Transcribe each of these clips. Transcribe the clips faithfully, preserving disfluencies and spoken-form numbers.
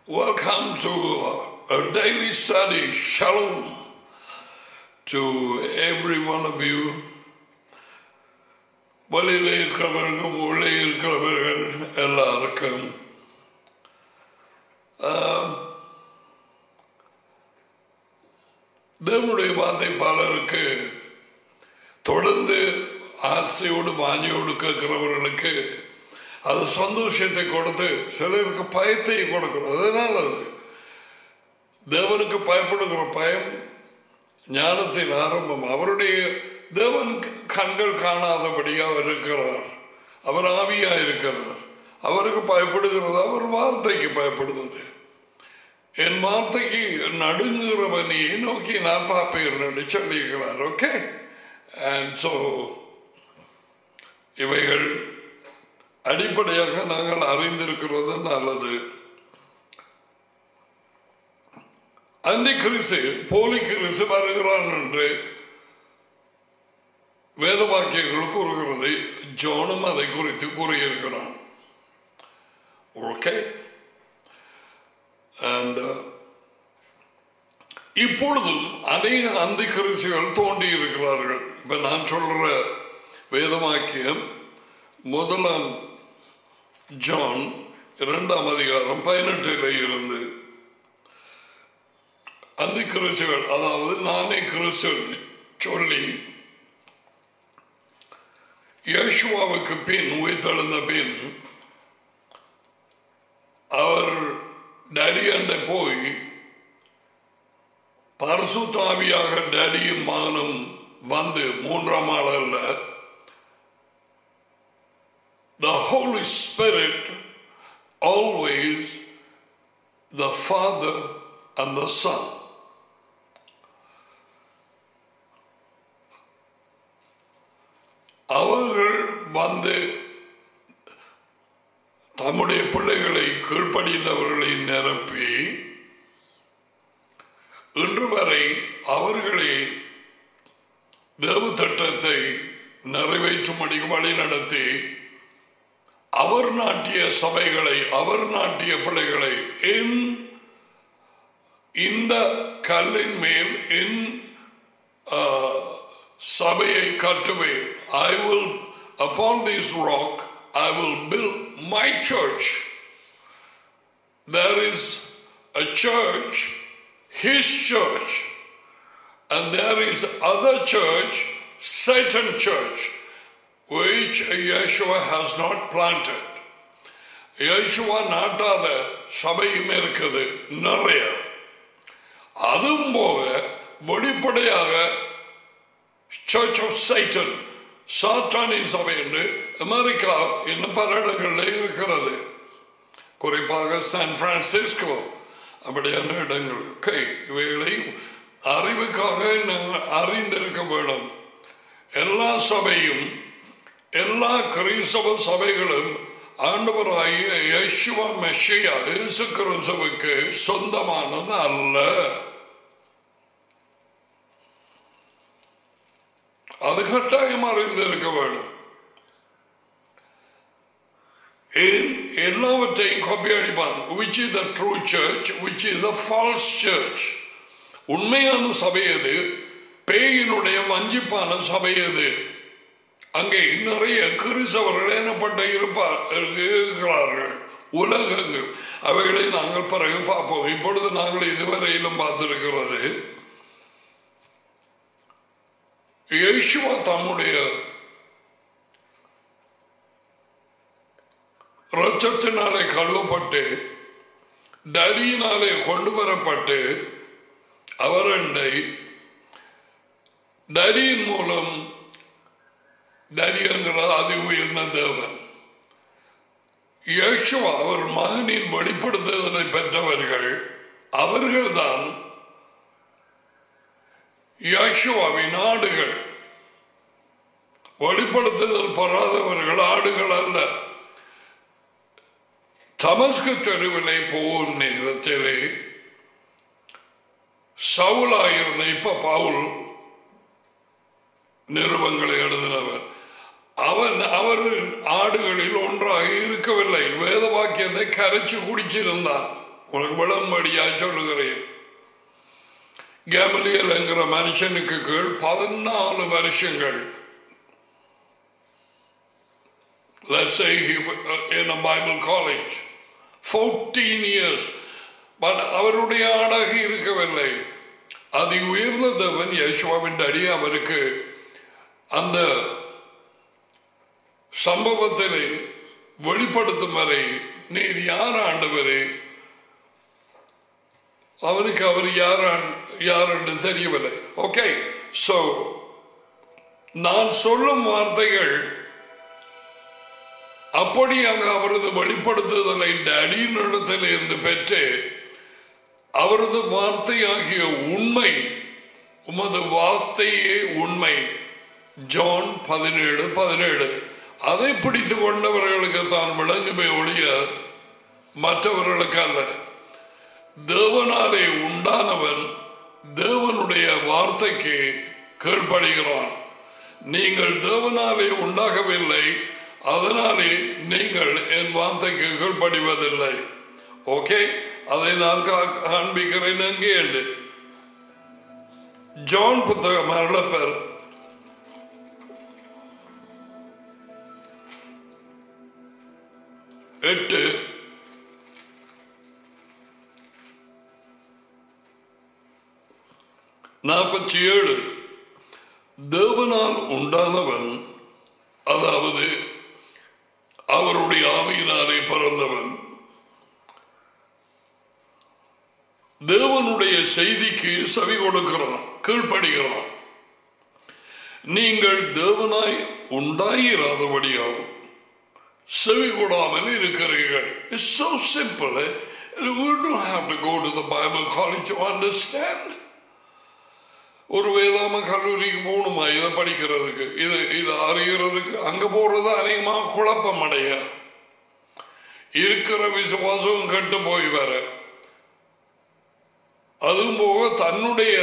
Welcome to a daily study. Shalom to every one of you. வெளியிலே இருக்கிறவர்கள் உள்ளே இருக்கிறவர்கள் எல்லாருக்கும் தேவனுடைய வார்த்தை பலருக்கு தொடர்ந்து ஆசையோடு வாஞ்சியோடு கேட்கிறவர்களுக்கு அது சந்தோஷத்தை கொடுத்து சிலருக்கு பயத்தை கொடுக்கிறோம். அதனால் அது தேவனுக்கு பயப்படுகிற பயம் ஞானத்தின் ஆரம்பம். அவருடைய தேவன் கண்கள் காணாதபடியாக அவர் இருக்கிறார். அவர் ஆவியாக இருக்கிறார். அவருக்கு பயப்படுகிறது அவர் வார்த்தைக்கு பயப்படுவது. என் வார்த்தைக்கு நடுங்குகிறவனையை நோக்கி நான் பார்ப்பேன் என்று சொல்லியிருக்கிறார். ஓகே, அண்ட் ஸோ இவைகள் அடிப்படையாக நாங்கள் அறிந்திருக்கிறது நல்லது. அந்த கிறிஸ்து போலி கிறிஸ்து வருகிறான் என்று வேத வாக்கியங்கள் கூறுகிறது. ஜோனும் அதை குறித்து கூறியிருக்கிறான். ஓகே, அண்ட் இப்பொழுதும் அநேக அந்த கிறிஸ்துகள் தோண்டி இருக்கிறார்கள். இப்ப நான் சொல்ற வேதவாக்கியம் முதலாம் ஜான் இரண்டாம் அதிகாரம் பதினெட்டில் இருந்து அந்த கிறிஸ்துகள், அதாவது நானே கிறிஸ்து சொல்லி யேசுவாவுக்கு பின் உயிர்த்தெழுந்த பின் அவர் டேடியண்ட போய் பரிசுத்த ஆவியாக டேடியும் மகனும் வந்து மூன்றாம் ஆள் அல்ல, the Holy Spirit, always the Father and the Son. அவர்கள் வந்து தம்முடைய பிள்ளைகளை கீழ்ப்படிந்தவர்களை நிரப்பி இன்று வரை அவர்களே தேவ திட்டத்தை நிறைவேற்றும்படி வழி நடத்தி அவர் நாட்டிய சபைகளை, அவர் நாட்டிய பிள்ளைகளை இந்த கல்லின் மேல் என் சபையை கட்டுவேன். I will, upon this rock, I will build my church. There is a church, his church, and there is other church, Satan church, which Yeshua has not planted. Yeshua நாட்டாத சபையும் இருக்குது நிறைய. அதுவும் போக வெளிப்படையாக சர்ச் ஆஃப் சைட்டன், சாத்தானின் சபை என்று America இன்னும் பல இடங்களில் இருக்கிறது. குறிப்பாக சான் பிரான்சிஸ்கோ அப்படியான இடங்கள். கை இவைகளை அறிவுக்காக அறிந்திருக்க வேண்டும். எல்லா சபையும் எல்லா கிறிஸ்தவ சபைகளும் ஆண்டவராகிய யேசுவா மெஷியா இயேசு கிறிஸ்துவுக்கு சொந்தமானது அல்ல. அது கட்டாயம் அறிந்திருக்க வேண்டும். எல்லாவற்றையும் காப்பி அடிப்பான். which is the true church, which is the false church. உண்மையான சபை எது, பேயினுடைய வஞ்சிப்பான சபை எது. அங்கே நிறைய கிறிஸ்தவர்கள் எனப்பட்ட இருப்பார் இருக்கிறார்கள் உலகங்கள். அவைகளை நாங்கள் பிறகு பார்ப்போம். இப்பொழுது நாங்கள் இதுவரையிலும் பார்த்திருக்கிறது யேசுவா தம்முடைய இரத்தத்தினாலே கழுவப்பட்டு டடியினாலே கொண்டு வரப்பட்டு அவரண்டை டடியின் மூலம், டடி என்கிற அதி உயர்ந்த தேவன் யேசுவா அவர் மகனின் வெளிப்படுத்துதலை பெற்றவர்கள். அவர்கள்தான் யேசுவாவின் ஆடுகள். வெளிப்படுத்துதல் பெறாதவர்கள் ஆடுகள் அல்ல. தமஸ்கு தெருவிலே போகும் நேரத்திலே சவுலாயிருந்த இப்ப பவுல் நிருபங்களை எழுதினவர். அவன் அவர் ஆடுகளில் ஒன்றாக இருக்கவில்லை. வேத வாக்கியத்தை கரைச்சு குடிச்சிருந்தான். உனக்கு விளம்படியா சொல்லுகிறேன். கேமலியல் என்கிற மனுஷனுக்கு கீழ் பதினாலு வருஷங்கள், let's say he in a Bible college, fourteen years. But அவருடைய அழகு இருக்கவில்லை. அதி உயர்ந்த தேவன் யேசுவாவின் அடி அவருக்கு அந்த சம்பவத்திலே வெளிப்படுத்தும் வரை நீர் யார் ஆண்டவரே, அவனுக்கு அவர் யார் யார் என்று தெரியவில்லை. ஓகே, சோ நான் சொல்லும் வார்த்தைகள் அப்படியாக அவரது வெளிப்படுத்துதலை டேடியின் இடத்தில் இருந்து பெற்று அவரது வார்த்தையாகிய உண்மை, உமது வார்த்தையே உண்மை, ஜான் பதினேழு பதினேழு, அதை பிடித்து கொண்டவர்களுக்கு தான் விளங்குமே ஒழிய மற்றவர்களுக்கு அல்ல. தேவனாலே உண்டானவன் தேவனுடைய வார்த்தைக்கு கீழ்ப்படுகிறான். நீங்கள் தேவனாலே உண்டாகவில்லை, அதனாலே நீங்கள் என் வார்த்தைக்கு கீழ்ப்படிவதில்லை. ஓகே, அதை நான் காண்பிக்கிறேன். அங்கே என்று ஜான் புத்தகம் அருளப்பர் எட்டு நாற்பத்தி ஏழு. தேவனால் உண்டானவன், அதாவது அவருடைய ஆவியினாலே பிறந்தவன், தேவனுடைய செய்திக்கு செவி கொடுக்கிறான், கீழ்ப்படுகிறான். நீங்கள் தேவனாய் உண்டாயிராதபடியால் செவி கொடாமல் இருக்கிறீர்கள். It's so simple. We don't have to go to the Bible college to understand. ஒரு வேதாம கல்லூரிக்கு போகணுமா இதை படிக்கிறதுக்கு, இது இது அறிகிறதுக்கு? அங்க போறது அநேகமாக குழப்பம் அடைய, இருக்கிற விசுவாசம் கெட்டு போய் வர, அதுவும் போக தன்னுடைய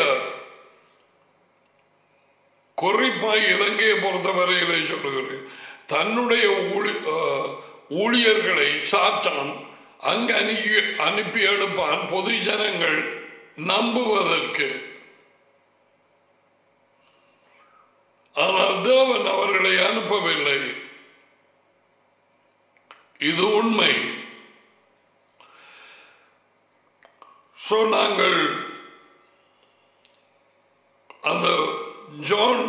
குறிப்பாய் இலங்கையை பொறுத்தவரையிலே சொல்லுகிறேன், தன்னுடைய ஊழியர்களை சாத்தான் அங்கு அனுப்பி அனுப்பி எடுப்பான் பொது ஜனங்கள் நம்புவதற்கு. ஆனால் தேவன் அவர்களை அனுப்பவில்லை. இது உண்மை. சோ நாங்கள் அந்த ஜான்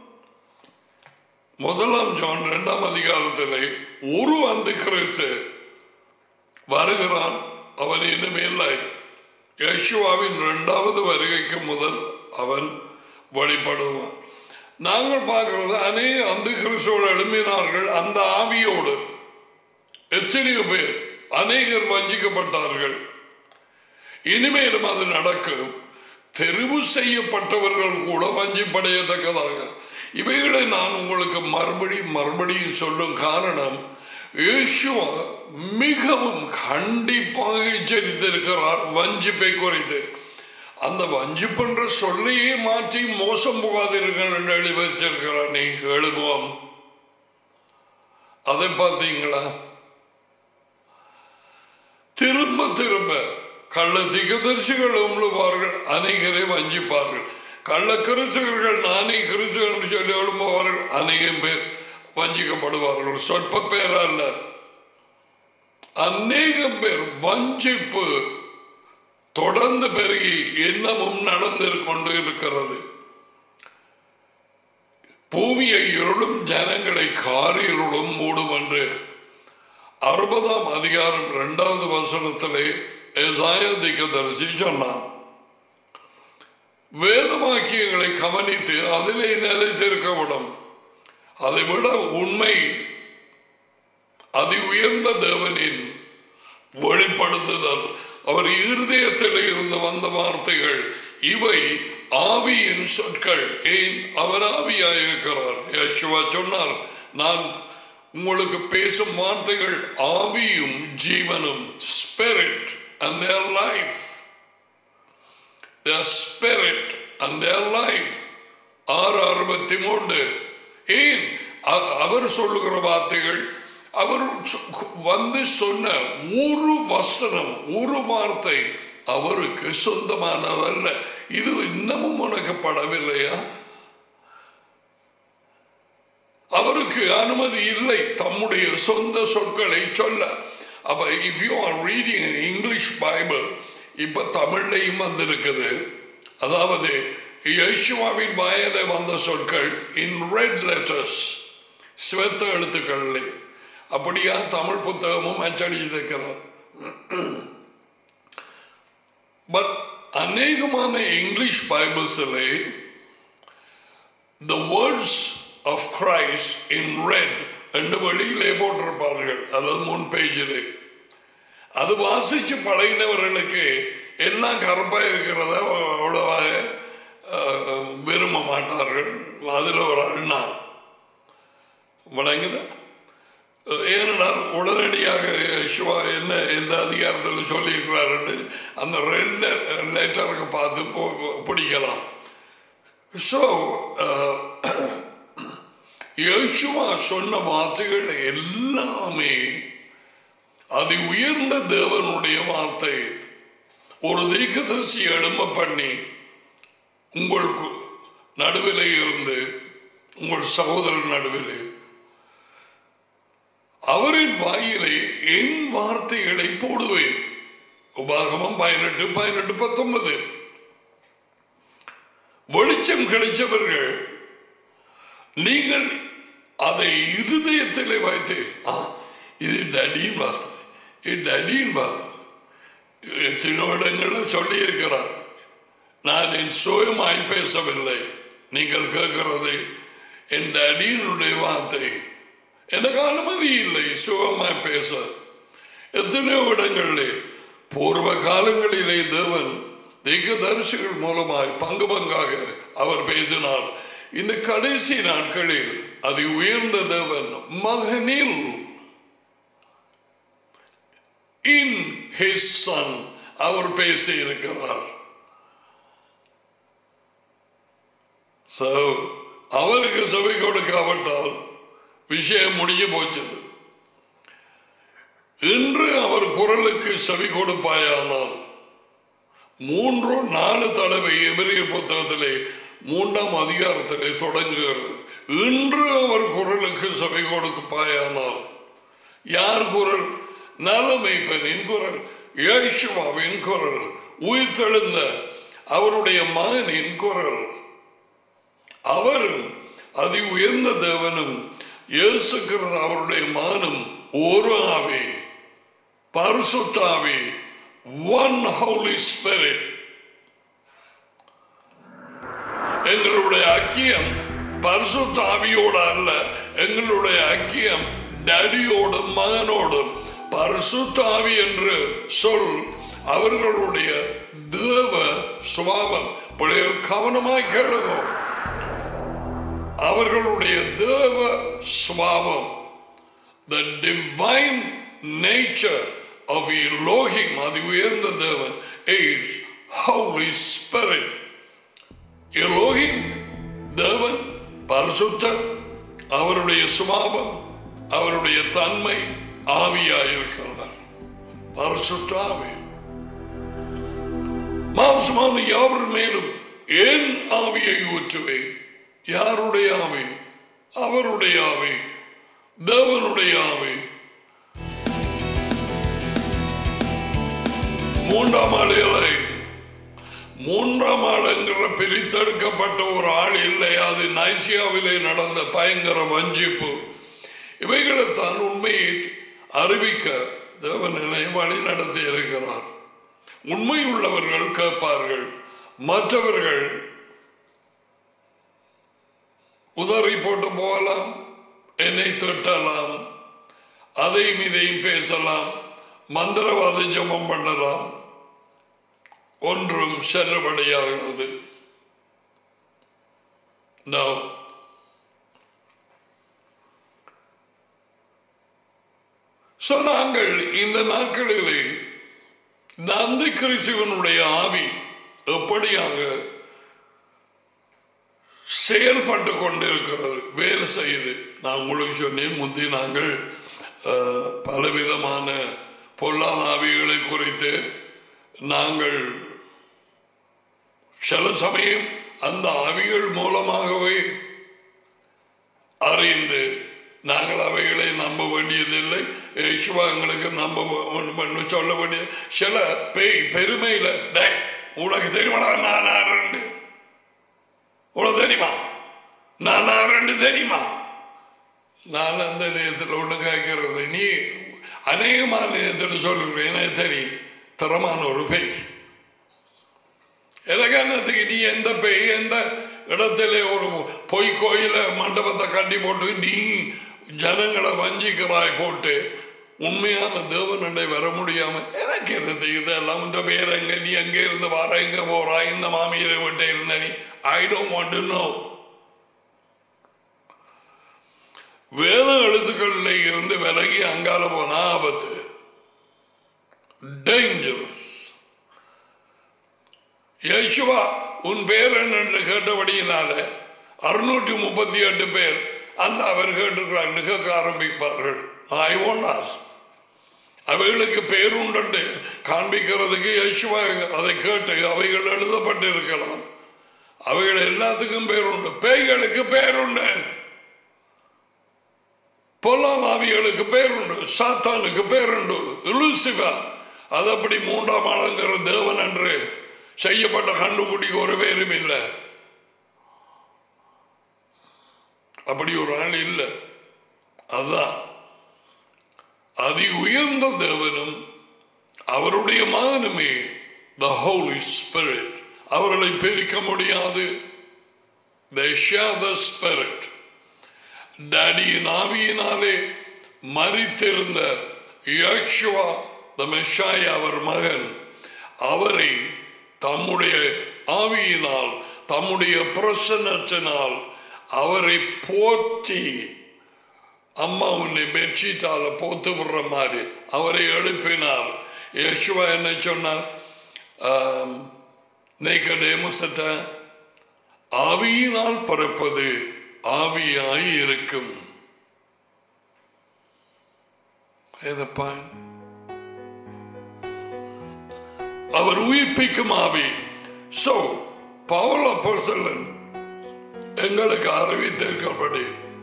முதலாம் ஜான் இரண்டாம் அதிகாரத்திலே ஒரு அந்த கிறிஸ்து வருகிறான், அவன் இனிமேலை யேசுவாவின் இரண்டாவது வருகைக்கு முதல் அவன் வழிபடுவான். நாங்கள் பார்க்கிறது அநேக அந்த கிறிஸ்துவோடு எழுப்பினார்கள். அந்த ஆவியோடு எத்தனையோ பேர் அநேகர் வஞ்சிக்கப்பட்டார்கள். இனிமேலும் அது நடக்கும். தெரிவு செய்யப்பட்டவர்கள் கூட வஞ்சிப்படையத்தக்கதாக. இவைகளை நான் உங்களுக்கு மறுபடியும் மறுபடியும் சொல்லும் காரணம், இயேசுவா மிகவும் கண்டிப்பாக எச்சரித்திருக்கிறார் வஞ்சிப்பை குறித்து. அந்த வஞ்சிப்புன்ற சொல்லையே மாற்றி மோசம் போகாதீர்கள் என்று எழுதி வச்சிருக்கிறார். நீ எழுதுவோம், அதை பார்த்தீங்களா? திரும்ப திரும்ப கள்ள தீர்க்கதரிசிகள் எழும்புவார்கள், அநேகரை வஞ்சிப்பார்கள். கள்ள கிறிஸ்தவர்கள் நானே கிறிஸ்தவன் என்று சொல்லி எழும்புவார்கள், அநேகம் பேர் வஞ்சிக்கப்படுவார்கள். சொற்ப பேர் அல்ல, அநேகம் பேர். வஞ்சிப்பு தொடர்ந்து பெருகி இன்னமும் நடந்து கொண்டு இருக்கிறது. பூமியை இருளும் ஜனங்களை காரிருளும் மூடும் என்று அறுபதாம் அதிகாரம் இரண்டாவது வசனத்திலே எசாயா தீர்க்கதரிசி சொன்னான். வேத வாக்கியங்களை கவனித்து அதிலே நிலைத்திருக்கப்படும். அதை விட உண்மை அதி உயர்ந்த தேவனின் வெளிப்படுத்துதல், அவர் இருதயத்தில் இருந்து வந்த வார்த்தைகள், இவை ஆவியின் சொற்கள். ஏன் அவர் ஆவியாயிருக்கிறார். யேசுவா சொன்னார், நான் உங்களுக்கு பேசும் வார்த்தைகள் ஆவியும் ஜீவனும், spirit and their life, their spirit and their life. ஆறு அறுபத்தி மூன்று. ஏன் அவர் சொல்லுகிற வார்த்தைகள் அவர் வந்து சொன்ன ஒரு வசனம், ஒரு வார்த்தை அவருக்கு சொந்தமானதல்ல. இது இன்னமும் உனக்கு படவில்லையா? அவருக்கு அனுமதி இல்லை தம்முடைய சொந்த சொற்களை சொல்ல. அப்ப if you are reading an English Bible, இப்ப தமிழ்லையும் வந்திருக்குது. அதாவது யேசுவாவின் வாயில வந்த சொற்கள் in red letters, ஸ்வேத எழுத்துக்கள். அப்படியா தமிழ் புத்தகமும் அச்சடி இருக்கிறார். பட் அநேகமான இங்கிலீஷ் பைபிள்ஸிலே the words of Christ in red என்று வெளியிலே போட்டிருப்பார்கள். அதாவது முன் பேஜிலே அது வாசிச்சு பழகினவர்களுக்கு எல்லாம் கருப்பா இருக்கிறத அவ்வளவாக விரும்ப மாட்டார்கள். அதில் ஒரு அண்ணா வழங்குத. ஏனென்றால் உடனடியாக சிவா என்ன எந்த அதிகாரத்தில் சொல்லியிருக்கிறாரு அந்த ரெட் லெட்டருக்கு பார்த்து பிடிக்கலாம். ஸோ யேசுவா சொன்ன வார்த்தைகள் எல்லாமே அதி உயர்ந்த தேவனுடைய வார்த்தை. ஒரு தீர்க்கதரிசி எழும்ப பண்ணி உங்களுக்கு நடுவிலே இருந்து உங்கள் சகோதரர் நடுவிலே அவரின் வாயிலே என் வார்த்தைகளை போடுவேன். உபாகமம் பதினெட்டு பதினெட்டு பத்தொன்பது. வெளிச்சம் கிடைச்சவர்கள் நீங்கள் அதை இருதயத்திலே வைத்து இது டடியின் வார்த்தை, இது டடியின் வார்த்தை எத்தனையோ இடங்களில் சொல்லி இருக்கிறார். நான் என் சுயமாய் பேசவில்லை, நீங்கள் கேட்கிறது என் டடியினுடைய வார்த்தை. எனக்கு அனுமதி இல்லை சுகமாய் பேச. எத்தனையோ இடங்களிலே பூர்வ காலங்களிலே தேவன் தீர்க்கதரிசிகள் மூலமாய் பங்கு பங்காக அவர் பேசினார். இந்த கடைசி நாட்களில் அது உயர்ந்த தேவன் மகனில் in his son அவர் பேசி இருக்கிறார். So அவருக்கு செவி கொடுக்காவிட்டால் விஷயம் முடிஞ்சு போச்சது. இன்று அவர் குரலுக்கு செவி கொடுப்பாயானால் மூன்று நாலு தடவை எபிரேயர் புத்தகத்திலே மூன்றாம் அதிகாரத்திலே தொடங்குகிறது. இன்று அவர் குரலுக்கு செவி கொடுப்பாயானால் யார் குரல்? நலமைப்பனின் குரல், யேசுவாவின் குரல், உயிர்த்தெழுந்த அவருடைய மகனின் குரல். அவரும் அதி உயர்ந்த தேவனும் இயேசு கிறிஸ்து அவருடைய மகனும் ஒரு ஆவி, பரிசுத்த ஆவி, one Holy Spirit. எங்களுடைய ஐக்கியம் பரிசுத்த ஆவியோடு அல்ல, எங்களுடைய ஐக்கியம் டேடியோடும் மகனோடும். பரிசுத்த ஆவி என்று சொல் அவர்களுடைய தேவ சுபாவம். கவனமாய் கேளுங்க, அவர்களுடைய தேவ சுபாவம், the divine nature of Elohim, அது உயர்ந்த தேவன், is Holy Spirit. Elohim தேவன் பரிசுத்தர், அவருடைய சுபாவம், அவருடைய தன்மை ஆவியாயிருக்கிறார். பரிசுத்த ஆவி மாம்சமான யாவர் மேலும் என் ஆவியை ஊற்றுவேன். யாருடைய ஆவி? அவருடைய ஆவி, தேவனுடைய ஆவி. மூன்றாம் ஆளில்லை. மூன்றாம் ஆளுங்கிற பிரித்தெடுக்கப்பட்ட ஒரு ஆள் இல்லை. அது நைசியாவிலே நடந்த பயங்கர வஞ்சிப்பு. இவைகளைத்தான் உண்மையை அறிவிக்க தேவனை வழி நடத்தி இருக்கிறார். உண்மை உள்ளவர்கள் கேட்பார்கள், மற்றவர்கள் உதறி போட்டு போகலாம், என்னை திட்டலாம், அதையும் இதையும் பேசலாம், மந்திரவாத ஜபம் பண்ணலாம், ஒன்றும் செல்லுபடியாகாது. நாங்கள் இந்த நாட்களிலே இந்த அந்தி கிறிஸ்துவனுடைய ஆவி எப்படியாக செயல்பட்டு கொண்டிருக்கிறது, வேலை செய்யுது. நான் உங்களுக்கு சொன்னேன், முந்தி நாங்கள் பொல்லாத ஆவிகளை குறித்து நாங்கள் சில சமயம் அந்த ஆவிகள் மூலமாகவே அறிந்து நாங்கள் அவைகளை நம்ப வேண்டியதில்லை. யேசுவா எங்களுக்கு நம்ப சொல்ல வேண்டிய சில பேய் பெருமையில உனக்கு தெரியுமா நான் ரெண்டு உனக்கு தெரியுமா நான் ரெண்டு தெரியுமா நான் அந்த நேரத்தில் ஒன்று கேட்கறது நீ அநேகமான நேரத்தில் சொல்லுகிறேன் எனக்கு தெரியும் தரமான ஒரு பேய் எனக்கானதுக்கு நீ எந்த பேய் எந்த இடத்துல ஒரு பொய் கோயில மண்டபத்தை கட்டி போட்டு நீ ஜனங்களை வஞ்சிக்கிறாய் போட்டு உண்மையான தேவனண்டை வர முடியாம எனக்கு இருந்து இதெல்லாம் இந்த பேர் எங்க நீ எங்க இருந்து வர எங்க போறா இந்த மாமியரை விட்டு இருந்த நீ I don't want to know. வேத எழுத்துக்களில் இருந்து விலகி அங்கால போனா ஆபத்து டேஞ்சரஸ். யேசுவா உன் பேர் என்று கேட்டபடியினால அறுநூற்றி முப்பத்தி எட்டு பேர் அந்த அவர் கேட்டுக்கிறார் கேட்க ஆரம்பிப்பார்கள். ஐ வாண்ட் ஆஸ் அவைகளுக்கு பேர் உண்டு காண்பிக்கிறதுக்கு யேசுவா அதை கேட்டு அவைகள் எழுதப்பட்டு இருக்கலாம். அவைகள் எல்லாத்துக்கும் பேர் உண்டு. பேய்களுக்கு பேர் உண்டு, பொல்லாதாவிகளுக்கு பேர் உண்டு, சாத்தானுக்கு பேர் உண்டு. லூசிபர் அது அப்படி மூன்றாம் ஆளுங்கிற தேவன் என்று செய்யப்பட்ட கண்டுபிடிக்க ஒரு பேரும் இல்லை. அப்படி ஒரு ஆள் இல்லை. அதுதான் அதி உயர்ந்த தேவனும் அவருடைய மகனுமே the Holy Spirit. அவர்களை பிரிக்க முடியாது. They share the Spirit. டாடியின் ஆவியினாலே மரித்திருந்த யேசுவா the Messiah அவர் மகன் அவரை தம்முடைய ஆவியினால் தம்முடைய பிரசன்னத்தினால் அவரை போற்றி அம்மா உன்னை பெட்ஷீட்டால போத்து விடுற மாதிரி அவரை எழுப்பினார். யேசுவா என்ன சொன்னார்? நிக்கோதேமுஸ்ட்ட ஆவியினால் பிறப்பது ஆவியாய் இருக்கும். அவர் உயிர்ப்பிக்கும் ஆவி. சோ பவுல் அப்போஸ்தலன் எங்களுக்கு அறிவித்திருக்கிறபடி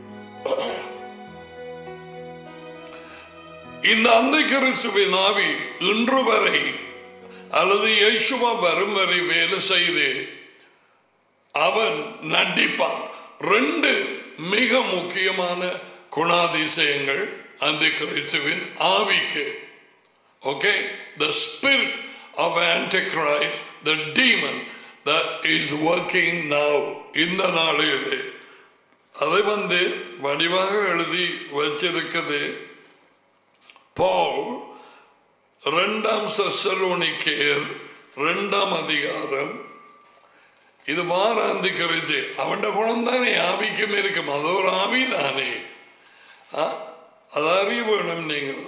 இந்த அந்திகிறிஸ்துவின் ஆவி இன்று வரை அல்லது யேசுவா வரும் வரை வேலை செய்து அவன் நடிப்பான். ரெண்டு மிக முக்கியமான குணாதிசயங்கள் அந்திகிறிஸ்துவின் ஆவிக்கு. Okay, the spirit of Antichrist, the demon that is working now, இந்த நாளிலே அதை வந்து வடிவாக எழுதி வச்சிருக்கிறது பவுல் இரண்டாம் தெசலோனிக்கேயர் இரண்டாம் அதிகாரம். இது வாராந்திக்கிறது அவன் குணம் தானே ஆவிக்கும் இருக்கும். அது ஒரு ஆவி தானே, அது அறிய வேணும். நீங்கள்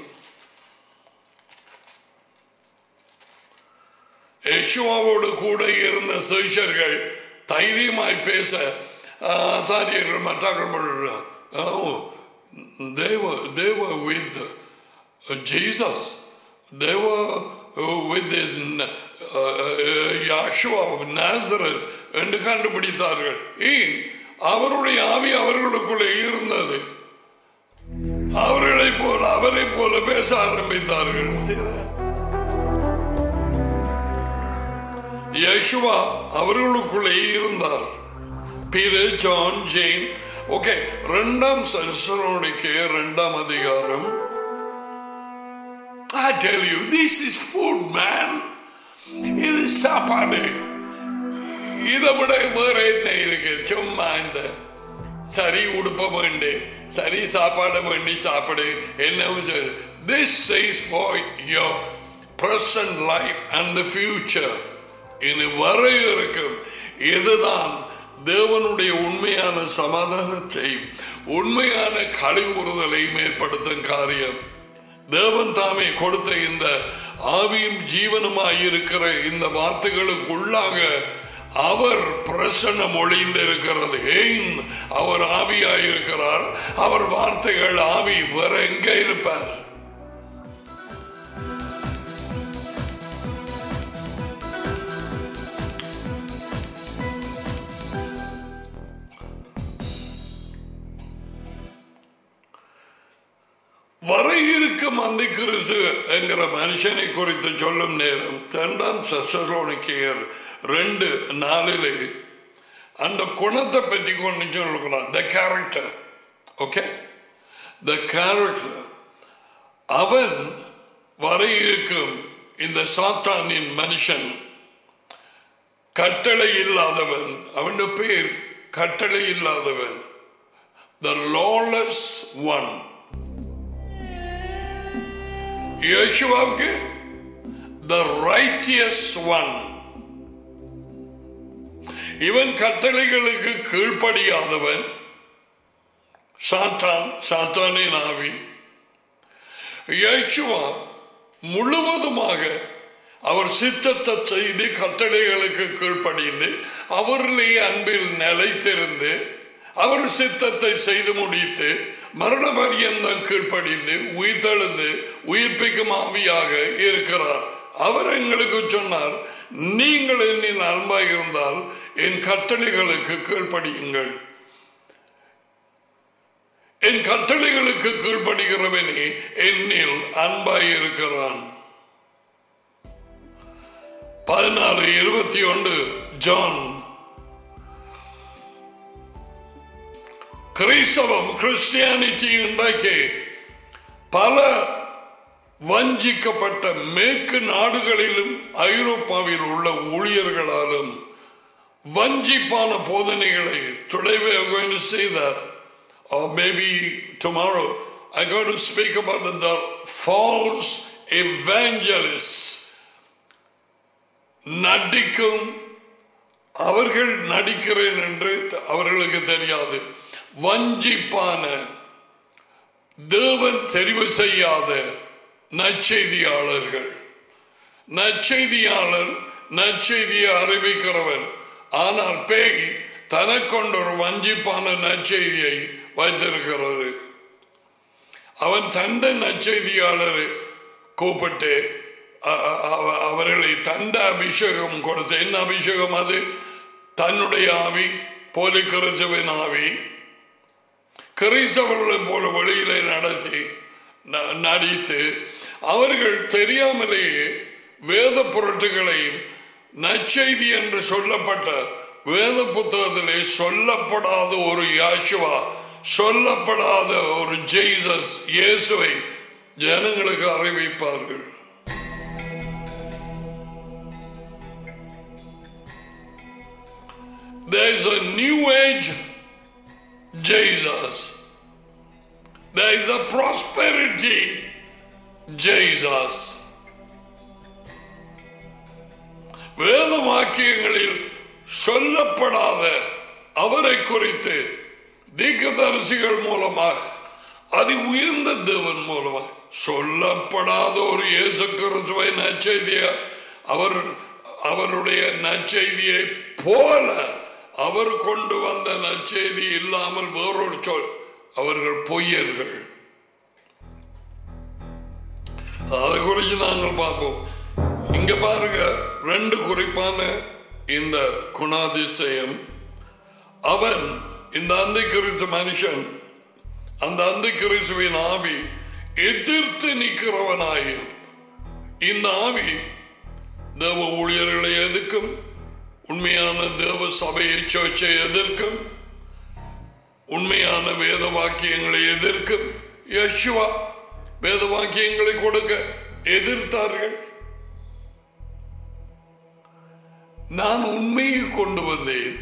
யேசுவாவோடு கூட இருந்த சீஷர்கள் தைரியமாய் பேச ஆசாரியர்கள் மற்றவர்கள் they were they were with Jesus, they were with his Yeshua of Nazareth என்று கண்டுபிடித்தார்கள். ஏன்? அவருடைய ஆவி அவர்களுக்குள்ளே இருந்தது. அவர்களை போல அவரை போல பேச ஆரம்பித்தார்கள். யேசுவா அவர்களுக்குள்ளே இருந்தார். Peter, John, Jane. ஓகே, இரண்டாம் தெசலோனிக்கேயர் இரண்டாம் அதிகாரம். I tell you, this is food, man. இது சாப்பாடு. இதை விட வேற என்ன இருக்கு? சும்மா இந்த சரி உடுப்ப வேண்டு, சரி சாப்பாடு வேண்டி சாப்பிடு என்ன? This is for your present life and the future. இனி வர இருக்கும். இதுதான் தேவனுடைய உண்மையான சமாதானத்தை உண்மையான கழிவுறுதலையும் ஏற்படுத்தும் காரியம். தேவன் தாமே கொடுத்த இந்த ஆவியும் ஜீவனுமாய் இருக்கிற இந்த வார்த்தைகளுக்குள்ளாக அவர் பிரசன்னம் ஒளிந்திருக்கிறது. ஏன்? அவர் ஆவியாயிருக்கிறார். அவர் வார்த்தைகள் ஆவி வேற எங்க இருப்பார்? இருக்கும் அந்த கிறிஸ்து என்கிற மனுஷனை குறித்து சொல்லும் நேரம் இரண்டாம் தெசலோனிக்கேயர் ரெண்டு நாளிலே அந்த குணத்தை பற்றி கொண்டு சொல்லுகிறான். The character. Okay, the character. அவன் வர இருக்கும் இந்த சாத்தானின் மனுஷன் கட்டளை இல்லாதவன். அவன் பேர் கட்டளை இல்லாதவன். The lawless one. யேசுவுக்கு த ரைட்டியஸ் ஒன். இவன் கட்டளைகளுக்கு கீழ்ப்படியாதவன். சாத்தான், சாத்தானின் ஆவி. யேசுவா முழுவதுமாக அவர் சித்தத்தை செய்து கட்டளைகளுக்கு கீழ்ப்படிந்து அவரிலே அன்பில் நிலைத்திருந்து அவர் சித்தத்தை செய்து முடித்து மரண பரியந்தம் கீழ்ப்படிந்து உயிர்த்தெழுந்து உயிர்ப்பிக்கும் ஆவியாக இருக்கிறார். அவர் எங்களுக்கு சொன்னார், நீங்கள் என்னில் அன்பாக இருந்தால் என் கட்டளைகளுக்கு கீழ்ப்படியுங்கள். என் கட்டளைகளுக்கு கீழ்ப்படுகிறவனே என்னில் அன்பாய் இருக்கிறான். பதினாலு இருபத்தி ஒன்று ஜான். கிறிஸ்தவம், கிறிஸ்டியானிட்டி இன்றைக்கு பல வஞ்சிக்கப்பட்ட மேற்கு நாடுகளிலும் ஐரோப்பாவில் உள்ள ஊழியர்களாலும் வஞ்சிப்பான போதனைகளை today we are going to see that, or maybe tomorrow I'm going to speak about the false evangelists. நடிக்கும், அவர்கள் நடிக்கிறேன் என்று அவர்களுக்கு தெரியாது. வஞ்சிப்பான, தேவன் தெரிவு செய்யாத நற்செய்தியாளர்கள். நற்செய்தியாளர் நற்செய்தியை அறிவிக்கிறவன். ஆனால் பேய் தனக்கொண்ட ஒரு வஞ்சிப்பான நற்செய்தியை வைத்திருக்கிறது. அவன் தண்டை நற்செய்தியாளரை கூப்பிட்டு அவர்களை தண்ட அபிஷேகம் கொடுத்து, என்ன அபிஷேகம் அது? தன்னுடைய ஆவி, போலி கிறிஸ்துவின் ஆவி. கிறிஸ்தவர்களை போல வழியிலே நடத்தி நடித்து அவர்கள் தெரியாமலேயே வேத பொருட்களையும் நற்செய்தி என்று சொல்லப்பட்ட வேத புத்தகத்திலே சொல்லப்படாத ஒரு யாசுவா, சொல்லப்படாத ஒரு ஜீசஸ், இயேசுவை ஜனங்களுக்கு அறிவிப்பார்கள். There is a new age Jesus. There is a prosperity Jesus. வேத வாக்கியங்களில் சொல்லப்படாத அவரை குறித்து தீர்க்கதரிசிகள் மூலமாக, அதி உயர்ந்த தேவன் மூலமாக சொல்லப்படாத ஒரு இயேசு கிறிஸ்துவை நற்செய்திய அவர் அவருடைய நற்செய்தியை போல அவர் கொண்டு வந்த நற்செய்தி இல்லாமல் வேறொரு சொல், அவர்கள் பொய்யர்கள். அதை குறித்து நாங்கள் பார்ப்போம். இங்க பாருங்க, ரெண்டு குறிப்பான இந்த குணாதிசயம். அவன் இந்த அந்த கிறிஸ்து மனுஷன், அந்த அந்த கிறிஸ்துவின் ஆவி எதிர்த்து நிற்கிறவனாயும், இந்த ஆவி தேவ ஊழியர்களை எதிர்க்கும், உண்மையான தேவ சபையை சர்ச்சை எதிர்க்கும், உண்மையான வேத வாக்கியங்களை எதிர்க்கும். யேசுவா வேத வாக்கியங்களை கொடுக்க எதிர்த்தார்கள். நான் உண்மையை கொண்டு வந்தேன்,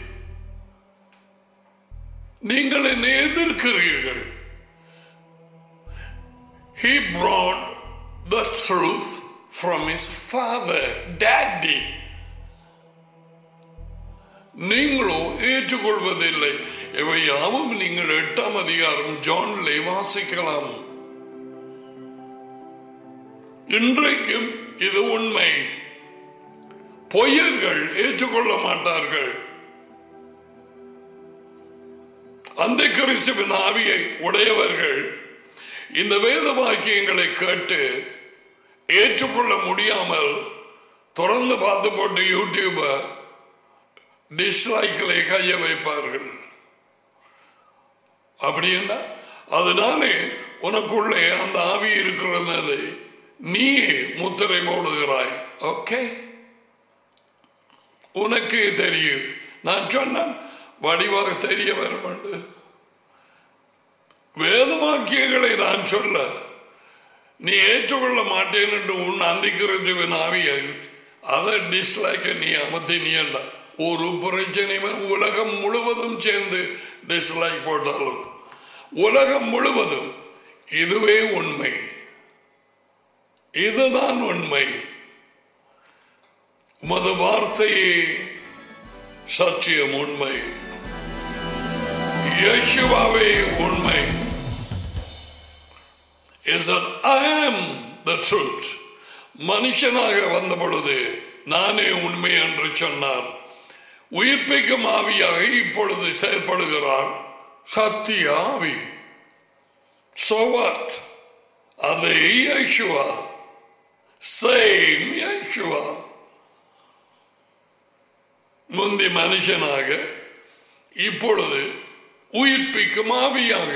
நீங்கள் என்னை எதிர்க்கிறீர்கள். He brought the truth from his father, daddy. நீங்களோ ஏற்றுக்கொள்வதில்லை. இவை யாவும் நீங்கள் எட்டாம் அதிகாரம் ஜான்லே வாசிக்கலாம். இன்றைக்கும் இது உண்மை. பொய்யர்கள் ஏற்றுக்கொள்ள மாட்டார்கள். அந்த கிறிஸ்துவின் ஆவியை உடையவர்கள் இந்த வேத வாக்கியங்களை கேட்டு ஏற்றுக்கொள்ள முடியாமல் தொடர்ந்து பார்த்து போட்டு யூடியூப டிஸ்லைக்களை கைய வைப்பார்கள். அப்படின்னா அதனாலே உனக்குள்ளே அந்த ஆவி இருக்கிறது, நீ முத்திரை போடுகிறாய். ஓகே, உனக்கு தெரியும். நான் சொன்னேன் வடிவாக தெரிய வரும். வேதவாக்கியங்களை நான் சொல்ல நீ ஏற்றுக்கொள்ள மாட்டேன் என்று உன் அந்திக்கிறிஸ்துவின் ஆவியாகுது. அதை டிஸ்லைக் நீ அமர்த்தினியல்ல. ஒரு பிரச்சனையுமே உலகம் முழுவதும் சேர்ந்து டிஸ்லைக் போட்டாலும் உலகம் முழுவதும் இதுவே உண்மை, இதுதான் உண்மை. உமது வார்த்தையே சத்தியம், உண்மை. இயேசுவே உண்மை. Is that I am the truth. மனுஷனாக வந்த பொழுது நானே உண்மை என்று சொன்னார். உயிர்ப்பிக்கும் ஆவியாக இப்பொழுது செயல்படுகிறார் சத்திய ஆவி. So what? அதே இயேசுவா, சேம் இயேசுவா. முந்தி மனுஷனாக, இப்பொழுது உயிர்ப்பிக்கும் ஆவியாக.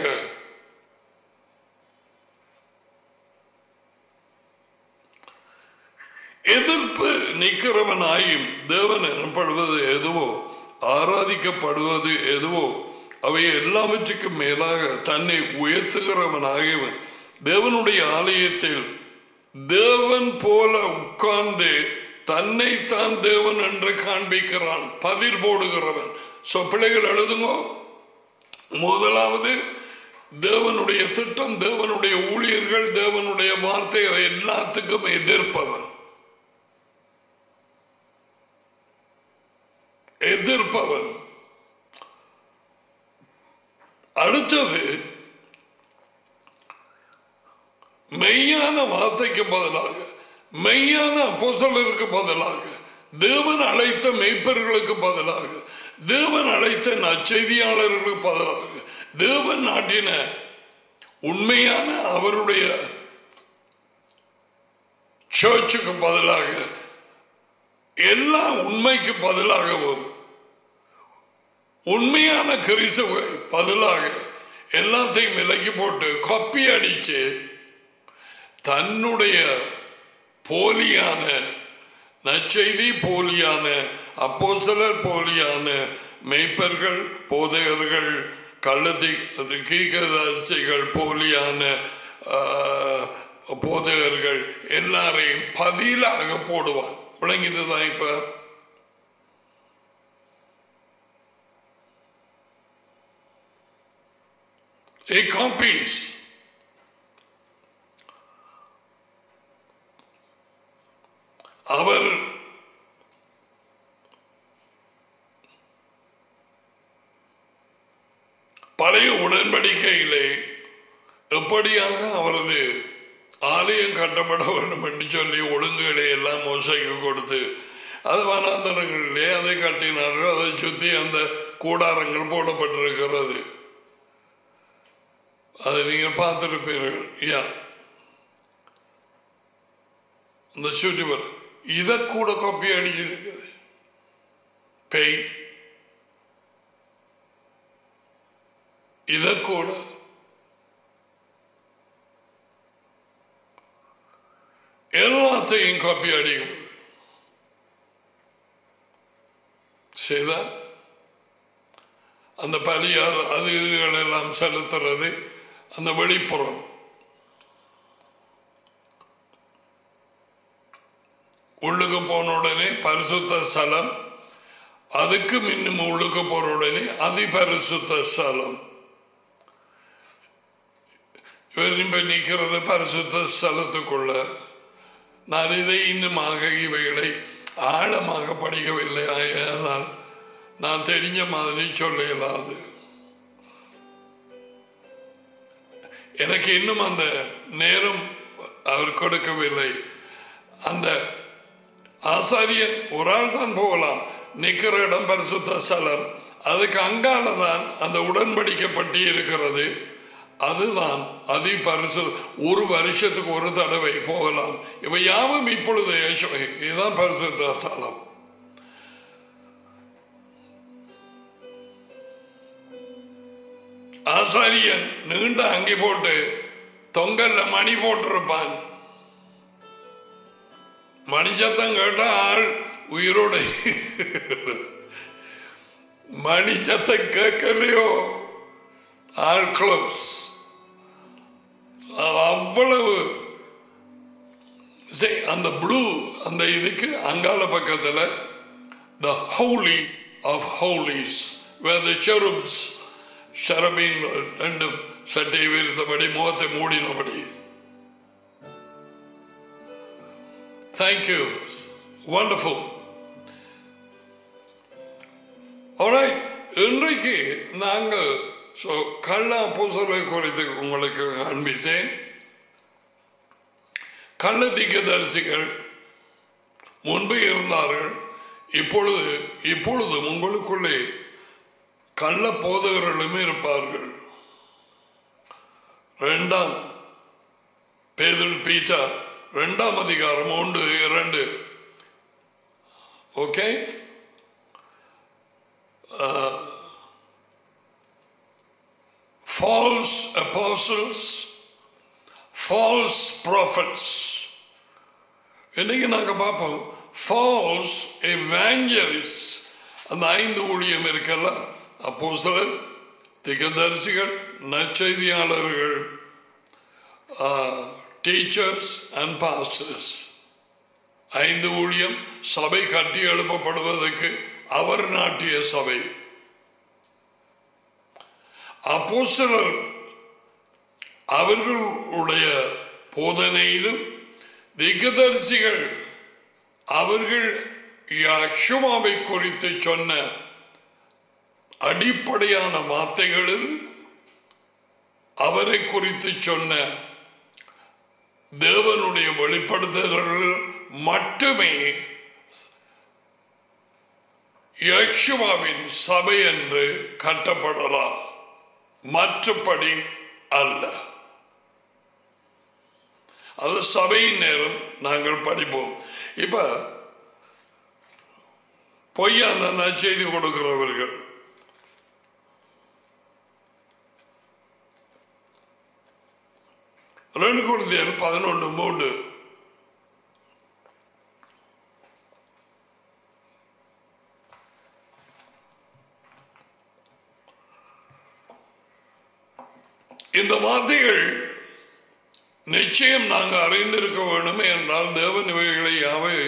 எதிர்ப்பு நிற்கிறவனாயும் தேவன் எனப்படுவது எதுவோ, ஆராதிக்கப்படுவது எதுவோ, அவை எல்லாவற்றுக்கும் மேலாக தன்னை உயர்த்துகிறவனாகியவன் தேவனுடைய ஆலயத்தில் தேவன் போல உட்கார்ந்து தன்னை தான் தேவன் என்று காண்பிக்கிறான். பதிர் போடுகிறவன். சோ பிள்ளைகள் எழுதுங்கோ. முதலாவது தேவனுடைய திட்டம், தேவனுடைய ஊழியர்கள், தேவனுடைய வார்த்தை எல்லாத்துக்கும் எதிர்ப்பவன். எதிர்ப்பவன். அடுத்தது மெய்யான வார்த்தைக்கு பதிலாக, மெய்யான அப்போஸ்தலருக்கு பதிலாக, தேவன் அழைத்த மெய்ப்பர்களுக்கு பதிலாக, தேவன் அழைத்த நற்செய்தியாளர்களுக்கு பதிலாக, தேவன் நாட்டின உண்மையான அவருடைய சர்ச்சுக்கு பதிலாக, எல்லா உண்மைக்கு பதிலாகவும் உண்மையான கிறிஸ்துவை பதிலாக எல்லாத்தையும் விலக்கி போட்டு காப்பி அடிச்சு தன்னுடைய போலியான நற்செய்தி, போலியான அப்போஸ்தலர், போலியான மெய்ப்பர்கள், போதகர்கள், கள்ளத்தி கீகதரிசிகள், போலியான போதகர்கள் எல்லாரையும் பதிலாக போடுவான். விளங்கிட்டுதான் இப்ப a copies. அவர் பழைய உடன்படிக்கையிலே எப்படியாக அவரது ஆலயம் கட்டப்பட வேண்டும் என்று சொல்லி ஒழுங்குகளை எல்லாம் மோசைக்கு கொடுத்து அது வனாந்தரங்களிலே அதை கட்டினார்கள். அதை சுற்றி அந்த கூடாரங்கள் போடப்பட்டிருக்கிறது. அதை நீங்கள் பார்த்திருப்பீர்கள். யா இந்த சுற்றி இதை கூட காப்பி அடிச்சிருக்குது. பேய் இதை கூட எல்லாத்தையும் காப்பி அடிக்கும் செய்தால் அந்த பலியால் அது இதுகள் எல்லாம் செலுத்துறது அந்த வெளிப்புறம். உள்ளுக்கு போன உடனே பரிசுத்த ஸ்தலம், அதுக்கு இன்னும் உள்ளுக்கு போன உடனே அதிபரிசுத்த ஸ்தலம். விரும்பி நிற்கிறது பரிசுத்த ஸ்தலத்துக்குள்ள. நான் இதை இன்னுமாக இவைகளை ஆழமாக படிக்கவில்லை. ஆனால் நான் தெரிஞ்ச மாதிரி சொல்ல இயலாது. எனக்கு இன்னும் அந்த நேரம் அவர் கொடுக்கவில்லை. அந்த ஆசாரியன் ஒரு ஆள் தான் போகலாம். நிற்கிற இடம் பரிசுத்த ஸ்தலம். அதுக்கு அங்கால தான் அந்த உடன்படிக்கப்பட்டி இருக்கிறது. அதுதான் அதி பரிசு. ஒரு வருஷத்துக்கு ஒரு தடவை போகலாம். இவை யாவும் இப்பொழுது இதுதான் பரிசுத்த ஸ்தலம். ஆசாரியன் நீண்ட அங்கி போட்டு தொங்கல்ல மணி போட்டிருப்பான். மணி சத்தம் கேட்டா ஆள் உயிரோட, மணி சத்தம் கேட்கலையோ ஆள் க்ளோஸ். அவ்வளவு அந்த ப்ளூ அந்த இதுக்கு அங்கால பக்கத்தில் the holy of holies where the cherubs cherubim ரெண்டும் சட்டை விரித்தபடி முகத்தை மூடினபடி. Thank you, wonderful. Alright, இன்றைக்கு நாங்கள் கள்ள அப்போஸ்தலரை குறித்து உங்களுக்கு அன்பித்தேன். கள்ள தீர்க்கதரிசிகள் முன்பு இருந்தார்கள். இப்பொழுது இப்பொழுதும் உங்களுக்குள்ளே கள்ள போதகர்களும் இருப்பார்கள். இரண்டாம் பேதுரு பீட்டர் இரண்டாம் அதிகாரம் ஒன்று இரண்டு. Okay, false apostles, false prophets. இன்னைக்கு நாங்க பார்ப்போம் false evangelists. அந்த ஐந்து ஊழியம் இருக்கல்ல, அப்போஸ்தலர், தீர்க்கதரிசிகள், நற்செய்தியாளர்கள், டீச்சர்ஸ் அண்ட் பாஸ்டர்ஸ். ஐந்து ஊழியம் சபை கட்டி எழுப்பப்படுவதற்கு அவர் நாட்டிய சபை. அப்போஸ்தலர் அவர்களுடைய போதனையிலும், தீர்க்கதரிசிகள் அவர்கள் யெகோவாவை குறித்து சொன்ன அடிப்படையான வார்த்தைகளில் அவரை குறித்து சொன்ன தேவனுடைய வெளிப்படுத்துதல்கள் மட்டுமே யெகோவாவின் சபை என்று கட்டப்படலாம், மற்றபடி அல்ல. அது சபையின் நேரம் நாங்கள் படிப்போம். இப்ப பொய்யான நற்செய்தி கொடுக்கிறவர்கள், ரெண்டு கொரிந்தியர் பதினொன்று மூன்று. இந்த வார்த்தைகள் நிச்சயம் நாங்கள் அறிந்திருக்க வேண்டும் என்றால் தேவன் இவைகளை யாவை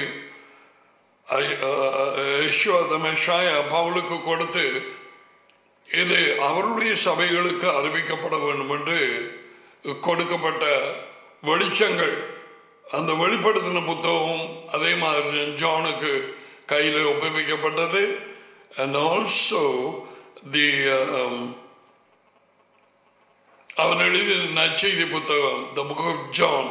பவுலுக்கு கொடுத்து இது அவருடைய சபைகளுக்கு அறிவிக்கப்பட வேண்டும் என்று கொடுக்கப்பட்ட வெளிச்சங்கள். அந்த வெளிப்படுத்தின புத்தகம் அதே மாதிரி ஜானுக்கு கையில் ஒப்புவிக்கப்பட்டது. and also the um, அவன் எழுதிய நற்செய்தி புத்தகம் the book of John,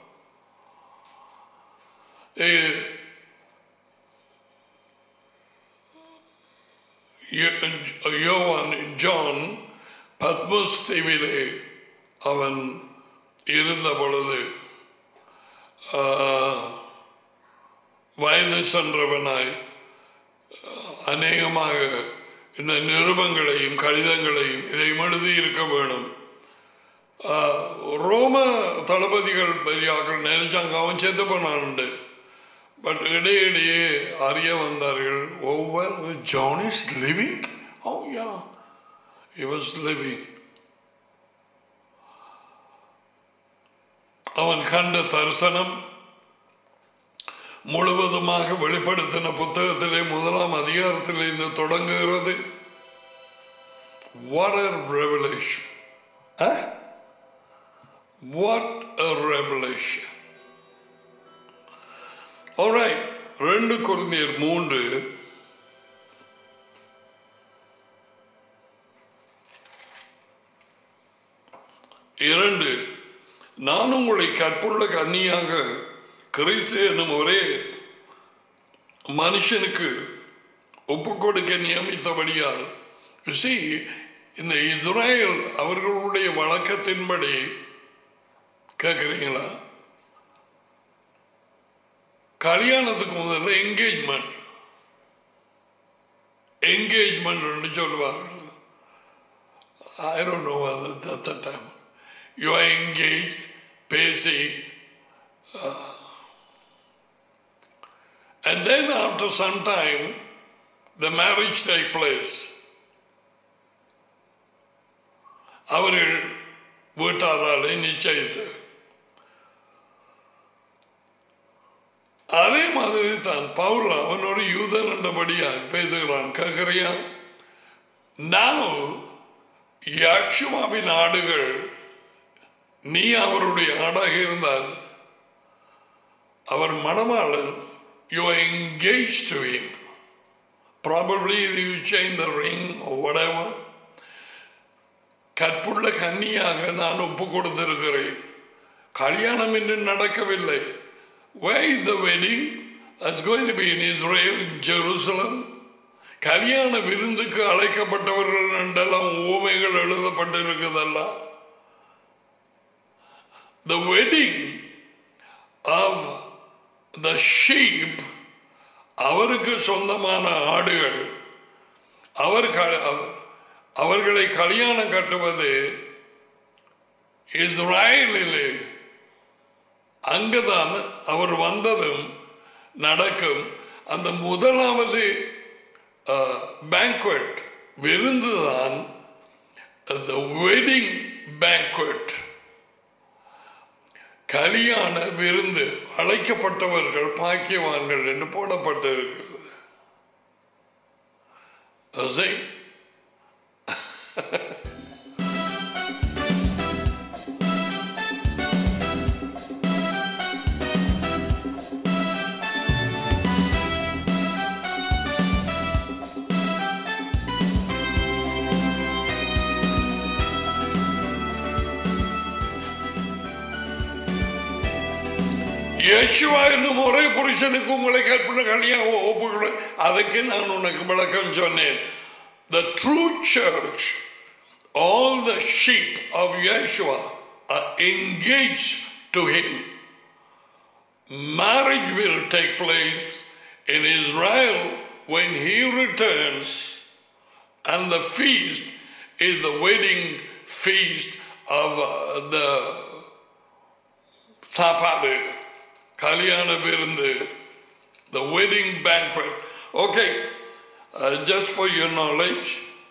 யோவான் ஜான் பத்மோஸ் தீவிலே அவன் இருந்த பொழுது வயது சென்றவனாய் அநேகமாக இந்த நிருபங்களையும் கடிதங்களையும் இதையும் எழுதி இருக்க வேணும். ரோம தளபதிகள் பெரியாக்கள் நினைச்சாங்க அவன் செத்து போனான். பட் இடையிடையே அறிய வந்தார்கள், ஒவ்வொரு John is living. Oh yeah, he was living. அவன் கண்ட தரிசனம் முழுவதுமாக வெளிப்படுத்தின புத்தகத்திலே முதலாம் அதிகாரத்தில் இருந்து தொடங்குகிறது. What a revelation! Huh? What a revelation! All right, ரெண்டு கொரிந்தியர் மூன்று இரண்டு. நான் உங்களை கற்புள்ள கன்னியாக கிறிஸ்து என்னும் ஒரே மனுஷனுக்கு ஒப்பு கொடுக்க நியமித்தபடியால், இந்த இஸ்ரேல் அவர்களுடைய வழக்கத்தின்படி கேட்குறீங்களா, கல்யாணத்துக்கு முதல்ல என்கேஜ்மெண்ட் என்கேஜ்மெண்ட் சொல்லுவார்கள். I don't know at that time. you are engaged, பேசி, uh, and then after some time the marriage take place. அவர்கள் வீட்டாராலே நிச்சயித்து, அதே மாதிரி தான் பவுல் அவனோட யூதன் என்றபடியா பேசுகிறான். கேட்கிறியா? Now யாக்ஷுவாவின் ஆடுகள் நீ அவருடைய ஆடாக இருந்தால் அவர் மணவாளன், you are engaged to him. Probably you change the ring or whatever. கற்புள்ள கன்னியாக நான் ஒப்பு கொடுத்திருக்கிறேன். கல்யாணம் இன்னும் நடக்கவில்லை. Where is the wedding? It's going to be in Israel, in Jerusalem. கல்யாண விருந்துக்கு அழைக்கப்பட்டவர்கள் என்றெல்லாம் ஓமைகள் எழுதப்பட்டிருக்குதல்ல. The wedding of the sheep, அவருக்கு சொந்தமான ஆடுகள், அவர் அவர்களை கல்யாணம் கட்டுவது இஸ்ராயலிலே. அங்குதான் அவர் வந்ததும் நடக்கும். அந்த முதலாவது பேங்க்வெட் விருந்துதான் the wedding banquet. கல்யாண விருந்து, அழைக்கப்பட்டவர்கள் பாக்கியவான்கள் என்று போடப்பட்டிருக்கிறது. இயேசுவா என்னும் ஒரே புருஷனுக்கு உங்களை கற்பனை கல்யாண ஒப்புக்கொள்ள, அதுக்கு நான் உனக்கு விளக்கம் சொன்னேன். The true church, all the sheep of Yeshua are engaged to him. Marriage will take place in Israel when he returns, and the feast is the wedding feast of uh, the Sapade. Kalyana Virundu, the wedding banquet. Okay, uh, just for your knowledge,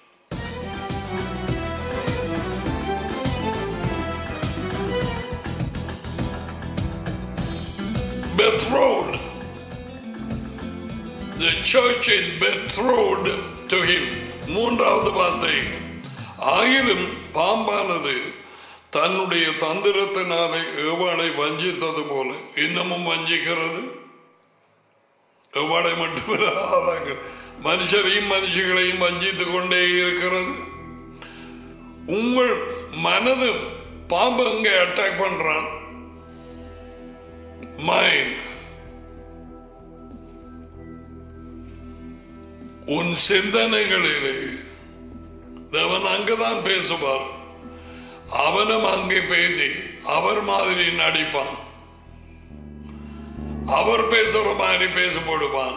betrothed. The church is betrothed to him. மூன்றாவது வார்த்தை, ஆயிரம் பாம்பானது தன்னுடைய தந்திரத்தினாலே ஏவாளை வஞ்சித்தது போல இன்னமும் வஞ்சிக்கிறது. ஏவாளை மட்டுமில்ல, மனுஷரையும் மனுஷங்களையும் வஞ்சித்துக் கொண்டே இருக்கிறது. உங்கள் மனது பாம்பு அங்கே அட்டாக் பண்றான். மைண்ட், உன் சிந்தனைகளிலே தேவன் அங்குதான் பேசுவார். அவனும் அங்கே பேசி அவர் மாதிரி நடிப்பான். அவர் பேசுற மாதிரி பேச போடுவான்.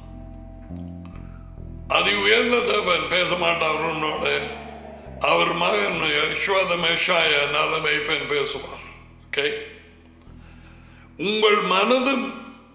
அது உயர்ந்த தேவன் பேச மாட்டார் உன்னோட. அவர் மகன் யெகோவா மெஷாயா நல்ல மேய்ப்பன் பேசுவார். ஓகே, உங்கள் மனதும்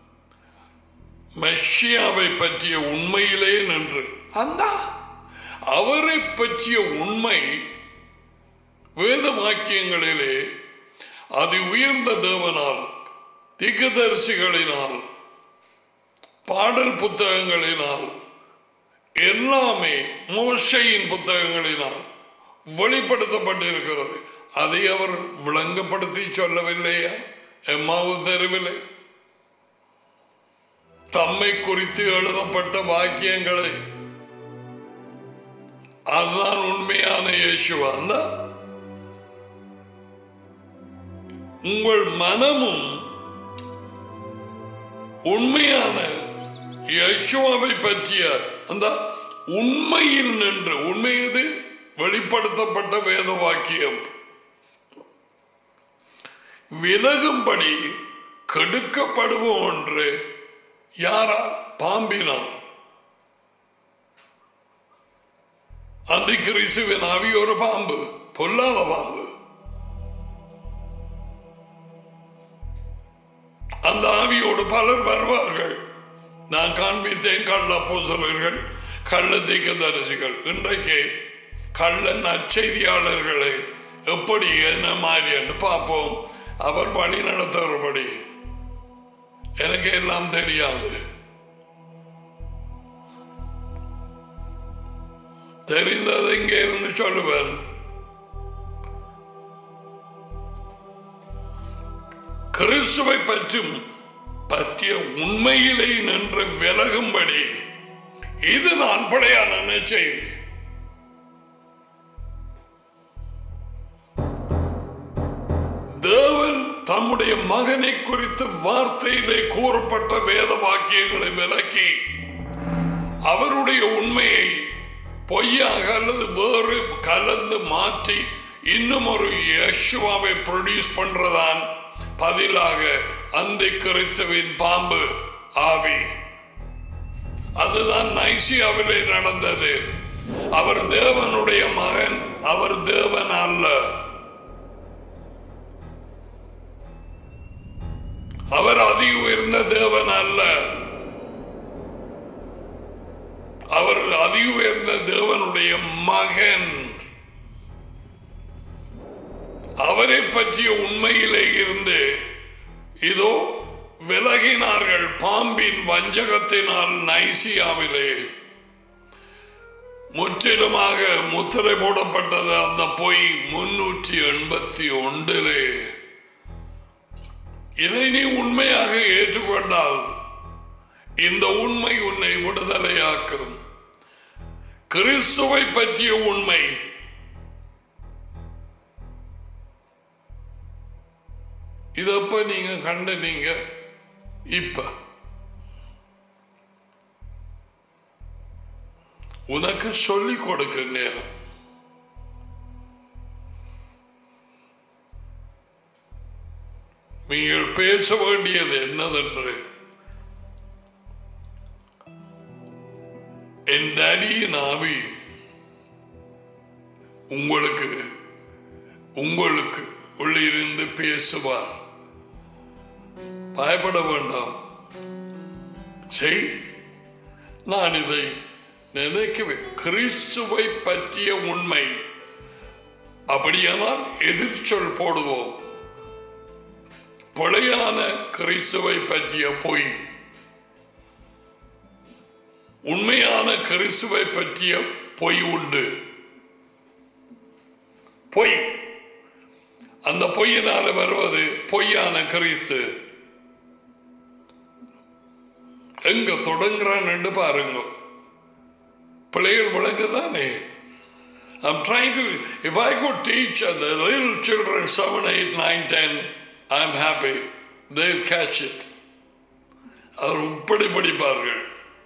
மெஷியாவை பற்றிய உண்மையிலே நின்று அந்த அவரை பற்றிய உண்மை வேத வாக்கியங்களிலே அது உயர்ந்த தேவனால், தீர்க்கதரிசிகளினால், பாடல் புத்தகங்களினால், எல்லாமே மோசையின் புத்தகங்களினால் வெளிப்படுத்தப்பட்டிருக்கிறது. அதை அவர் விளங்கப்படுத்தி சொல்லவில்லையா? எம்மாவு தெருவில்லை தம்மை குறித்து எழுதப்பட்ட வாக்கியங்களை, அதுதான் உண்மையான இயேசுவா. உங்கள் மனமும் உண்மையான இயேசுவை பற்றிய அந்த உண்மையில் நின்று, உண்மையது வெளிப்படுத்தப்பட்ட வேத வாக்கியம் விலகும்படி கெடுக்கப்படுவோம் என்று யாரால்? பாம்பினால். அந்த கிறிஸ்துவின் ஆவி ஒரு பாம்பு, பொல்லாத பாம்பு. அந்த ஆவியோடு பலர் வருவார்கள். நான் காண்பித்தேன் கள்ள அப்போஸ்தலர்கள், கள்ள தீர்க்கதரிசிகள். இன்றைக்கு கள்ள நற்செய்தியாளர்களை எப்படி என்ன மாதிரி என்று பார்ப்போம். அவர் வழி நடத்துறபடி எனக்கு எல்லாம் தெரியாது, தெரிந்தது இங்கே இருந்து சொல்லுவேன். கிறிஸ்துவை பற்றும் பற்றிய உண்மையிலே நின்று விலகும்படி இது நான் படையான செய்தி. தேவன் தம்முடைய மகனை குறித்து வார்த்தையிலே கூறப்பட்ட வேத வாக்கியங்களை விலக்கி அவருடைய உண்மையை பொய்யாக அல்லது வேறு கலந்து மாற்றி இன்னும் ஒரு யேசுவாவை ப்ரொடியூஸ் பண்றதான் பதிலாக அந்த கிறிஸ்துவின் பாம்பு ஆவி. அதுதான் நைசியாவிலே நடந்தது. அவர் தேவனுடைய மகன், அவர் தேவன் அல்ல. அவர் அதி உயர்ந்த தேவன் அல்ல. அவர் அதி உயர்ந்த தேவனுடைய மகன். அவரை பற்றிய உண்மையிலே இருந்து இதோ விலகினார்கள். பாம்பின் வஞ்சகத்தினால் நைசியாவிலே முற்றிலுமாக முத்திரை போடப்பட்டது அந்த பொய் முன்னூற்றி எண்பத்தி ஒன்றிலே. இதை நீ உண்மையாக ஏற்றுக்கொண்டால் இந்த உண்மை உன்னை விடுதலையாக்கும். கிறிஸ்துவை பற்றிய உண்மை இதப்ப நீங்க கண்ட நீங்க இப்ப உனக்கு சொல்லிக் கொடுக்க நேரம். நீங்கள் பேச வேண்டியது என்னதென்று என் அடியின் ஆவி உங்களுக்கு உங்களுக்கு உள்ளிருந்து பேசுவார். பயப்பட வேண்டாம். செய். நான் இதை நினைக்கவே கிறிஸ்துவை பற்றிய உண்மை. அப்படியானால் எதிர்ச்சொல் போடுவோம். பிழையான கிறிஸ்துவை பற்றிய பொய், உண்மையான கிறிஸ்துவை பற்றிய பொய் உண்டு. பொய், அந்த பொய்யினால வருவது பொய்யான கிறிஸ்து. எங்க தொடங்குறான் என்று பாருங்க. பிள்ளைகள் விளங்குதானே? I'm trying to, if I could teach the little children seven, eight, nine, ten, I'm happy. They'll catch it. அவர் இப்படி படிப்பார்கள்.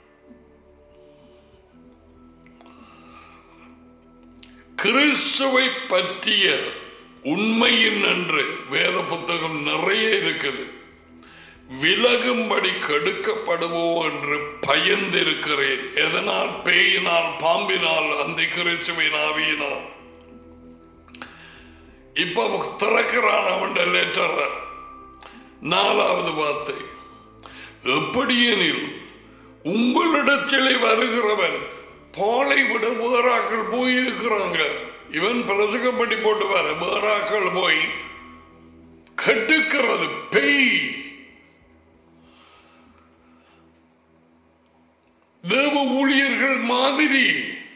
கிறிஸ்துவை பற்றிய உண்மையின் என்று வேத புத்தகம் நிறைய இருக்குது. விலகும்படி கெடுக்கப்படுவோம் என்று பயந்திருக்கிறேன். எதனால்? பேயினால், பாம்பினால், அந்த கிறிஸ்துவின் ஆவியினால். இப்ப திறக்கிறான் அவன் லெட்டர். நாலாவது வார்த்தை, எப்படியெனில் உங்களிடத்திலே வருகிறவன் பாலை விட வேறாக்கள் போயிருக்கிறாங்க. இவன் பிரசங்கம் பண்ணி போட்டு வர வேறாக்கள் போய் கட்டுக்கிறது பேய். தேவ ஊழியர்கள் மாதிரி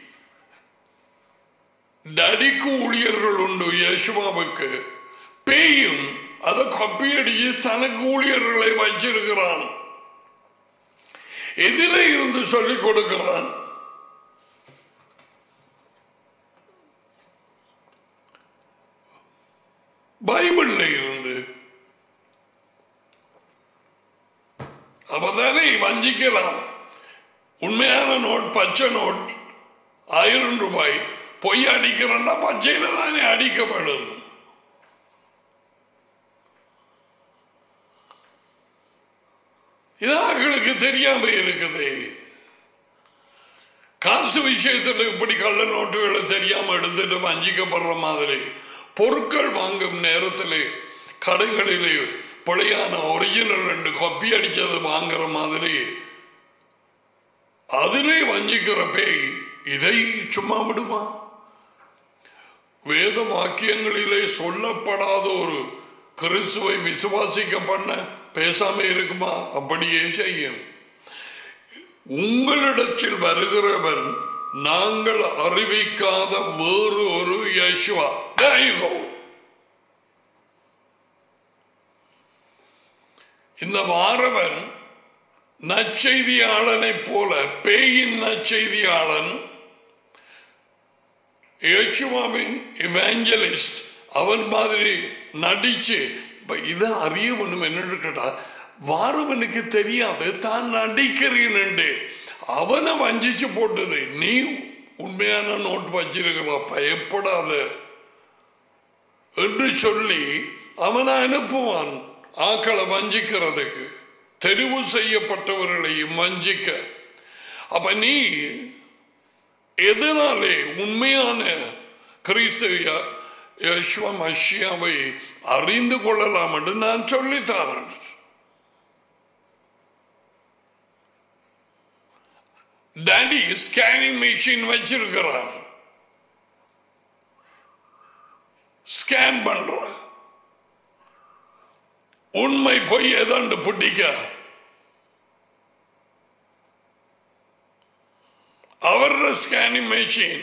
நடிக்கு ஊழியர்கள் உண்டு. யேசுவாவுக்கு பேயும் அதை கப்பியடிச்சு தனக்கு ஊழியர்களை வச்சிருக்கிறான். எதிலே இருந்து சொல்லிக் கொடுக்கிறான்? பைபிள்ல இருந்து. அப்பதானே வஞ்சிக்கலாம். உண்மையான நோட், பச்சை நோட், ஆயிரம் ரூபாய் பொய் அடிக்கிறன்னா பச்சையில தானே அடிக்கப்படும். இது அவர்களுக்கு தெரியாம இருக்குது. காசு விஷயத்துல இப்படி கள்ள நோட்டுகளை தெரியாம எடுத்துட்டு வஞ்சிக்கப்படுற மாதிரி பொருட்கள் வாங்கும் நேரத்திலே கடைகளிலே பிழையான ஒரிஜினல் ரெண்டு காப்பி அடிச்சது வாங்குற மாதிரி அதிலே வஞ்சிக்கிற பேய் இதை சும்மா விடுமா? வேத வாக்கியங்களிலே சொல்லப்படாத ஒரு கிறிஸ்துவை விசுவாசிக்க பண்ண பேசாம இருக்குமா? அப்படியே செய்யும். உங்களிடத்தில் வருகிறவன் நாங்கள் அறிவிக்காத வேறு ஒரு யேசுவா. இந்த வாரவன் நற்செய்தியாளனை போல பேயின் நற்செய்தியாளன் யேசுவாவின் இவாஞ்சலிஸ்ட் அவன் மாதிரி நடிச்சு இதை அறிய வேணும் என்ன கேட்டா வாரவனுக்கு தெரியாது தான் நடிக்கிறேன் அவனை வஞ்சிச்சு போட்டது. நீ உண்மையான நோட் வச்சிருக்கிறா பயப்படாத என்று சொல்லி அவனை அனுப்புவான் ஆக்களை வஞ்சிக்கிறதுக்கு, தெரிவு செய்யப்பட்டவர்களையும் வஞ்சிக்க. அப்ப நீ எதனாலே உண்மையான கிறிஸ்து யேசுவ மசியாவை அறிந்து கொள்ளலாம் என்று நான் சொல்லித்தரேன். டாடி ஸ்கேனிங் மிஷின் வச்சிருக்கிறார், ஸ்கேன் பண்ற உண்மை பொய் ஏதாண்டு புட்டிக்க அவர் scanning machine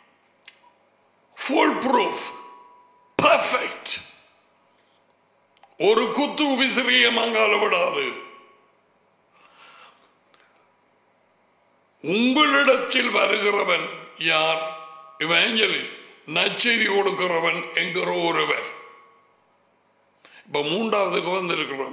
full proof perfect. ஒரு குத்து விசிறிய மங்கால விடாது. உங்களிடத்தில் வருகிறவன் யார்? இவாஞ்சலிஸ்ட், நற்செய்தி கொடுக்கிறவன் என்கிற ஒருவர். இப்ப மூன்றாவதுக்கு வந்திருக்கிறோம்.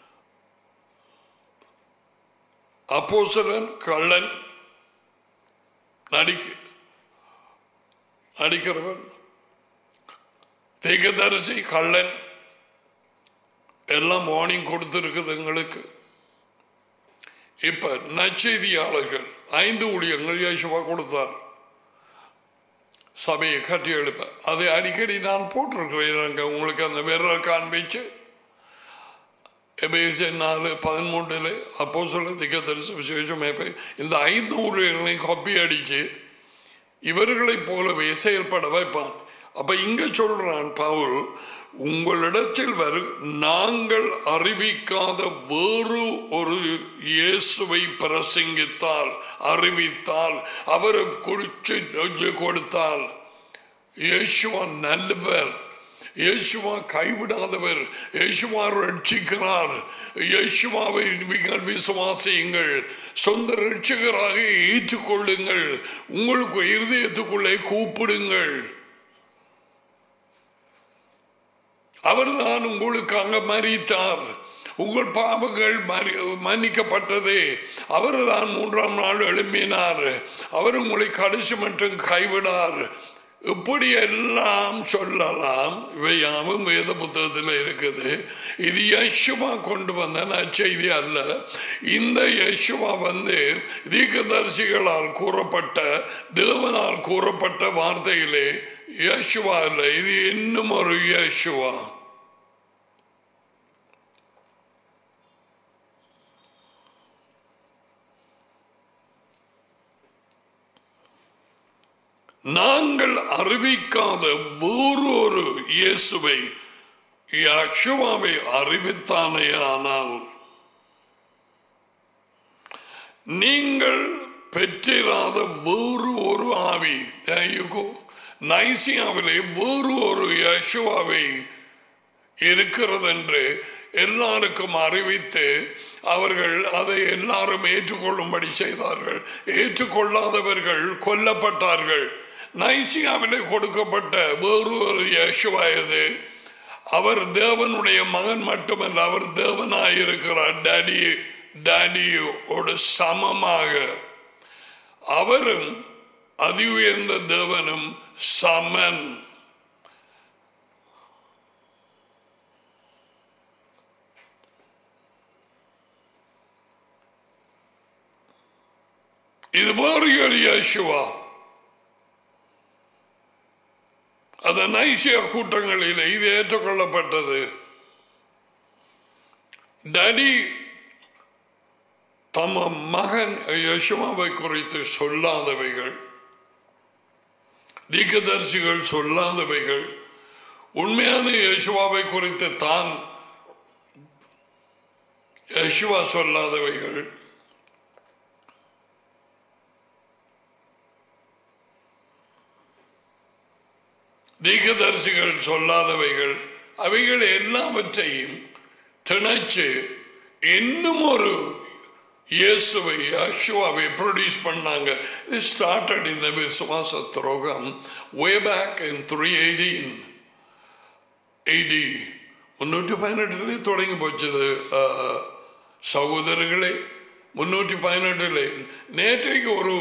அப்போஸ்தலன் கள்ளன், நடிக்க நடிக்கிறவன், தீர்க்கதரிசி கள்ளன், எல்லாம் வார்னிங் கொடுத்திருக்குது எங்களுக்கு. இப்ப நற்செய்தியாளர்கள் ஐந்து ஊழியங்கள் இயேசுவா கொடுத்தார் சபையை கட்டி எழுப்ப. அதை அடிக்கடி நான் போட்டிருக்கிறேன் உங்களுக்கு அந்த விரல் காண்பிச்சு. எபேசியர் நாலு பதிமூன்றுல அப்போஸ்தலர் தீர்க்கதரிசி விசேஷம் இந்த ஐந்து ஊழியர்களையும் காப்பி அடிச்சு இவர்களை போலவே செயல்பட வைப்பான். அப்ப இங்க சொல்றான் பவுல், உங்களிடத்தில் வரும் நாங்கள் அறிவிக்காத வேறு ஒரு இயேசுவை பிரசங்கித்தால், அறிவித்தால், அவரை குறித்து கொடுத்தால், இயேசுவா நல்லவர், இயேசுவா கைவிடாதவர், இயேசுவா ரட்சிக்கிறார், இயேசுவாவை நீங்கள் விசுவாசியுங்கள், சொந்த ரட்சகராக ஏற்றுக்கொள்ளுங்கள், உங்களுக்கு இருதயத்துக்குள்ளே கூப்பிடுங்கள், அவர்தான் உங்களுக்காக மரித்தார், உங்கள் பாவங்கள் மன்னிக்கப்பட்டது, அவர்தான் மூன்றாம் நாள் எழுப்பினார், அவர் உங்களை கடைசி மட்டும் கைவிடார். இப்படி எல்லாம் சொல்லலாம். இவையாவும் வேத புத்தகத்தில் இருக்குது. இது யேசுவா கொண்டு வந்த நற்செய்தி அல்ல. இந்த யேசுவா வந்து தீர்க்கதரிசிகளால் கூறப்பட்ட, தேவனால் கூறப்பட்ட வார்த்தையிலே யேசுவா அல்ல. இது இன்னும் ஒரு யேசுவா. நாங்கள் அறிவிக்காத வேறு ஒரு இயேசுவை யேசுவாவை அறிவித்தானே. ஆனால் நீங்கள் பெற்றிராத வேறு ஒரு ஆவி, நைசியாவிலே வேறு ஒரு யேசுவாவை இருக்கிறது என்று எல்லாருக்கும் அறிவித்து அவர்கள் அதை எல்லாரும் ஏற்றுக்கொள்ளும்படி செய்தார்கள். ஏற்றுக்கொள்ளாதவர்கள் கொல்லப்பட்டார்கள். நைசியாவிலே கொடுக்கப்பட்ட வேறு ஒரு யேசுவா இது. அவர் தேவனுடைய மகன் மட்டுமல்ல, அவர் தேவனாயிருக்கிறார். டாடி டாடியோடு சமமாக அவரும் அதி உயர்ந்த தேவனும் சமன். இது வேறு ஒரு யேசுவா. அந்த நைசியா கூட்டங்களில் இது ஏற்றுக்கொள்ளப்பட்டது. டாடி தம் மகன் யெஷுவாவை குறித்து சொல்லாதவைகள், தீர்க்கதரிசிகள் சொல்லாதவைகள், உண்மையான யெஷுவாவை குறித்து தான் யெஷுவா சொல்லாதவைகள், தீர்க்கதரிசிகள் சொல்லாதவைகள், அவைகள் எல்லாவற்றையும் திணைச்சு இன்னும் ஒரு இயேசுவை யெஷுவாவை ப்ரொடியூஸ் பண்ணாங்க. It started in the விசுவாச துரோகம் way back in three eighteen A D முன்னூற்றி பதினெட்டுல தொடங்கி போச்சது சகோதரர்களே. முன்னூற்றி பதினெட்டுல நேற்றைக்கு ஒரு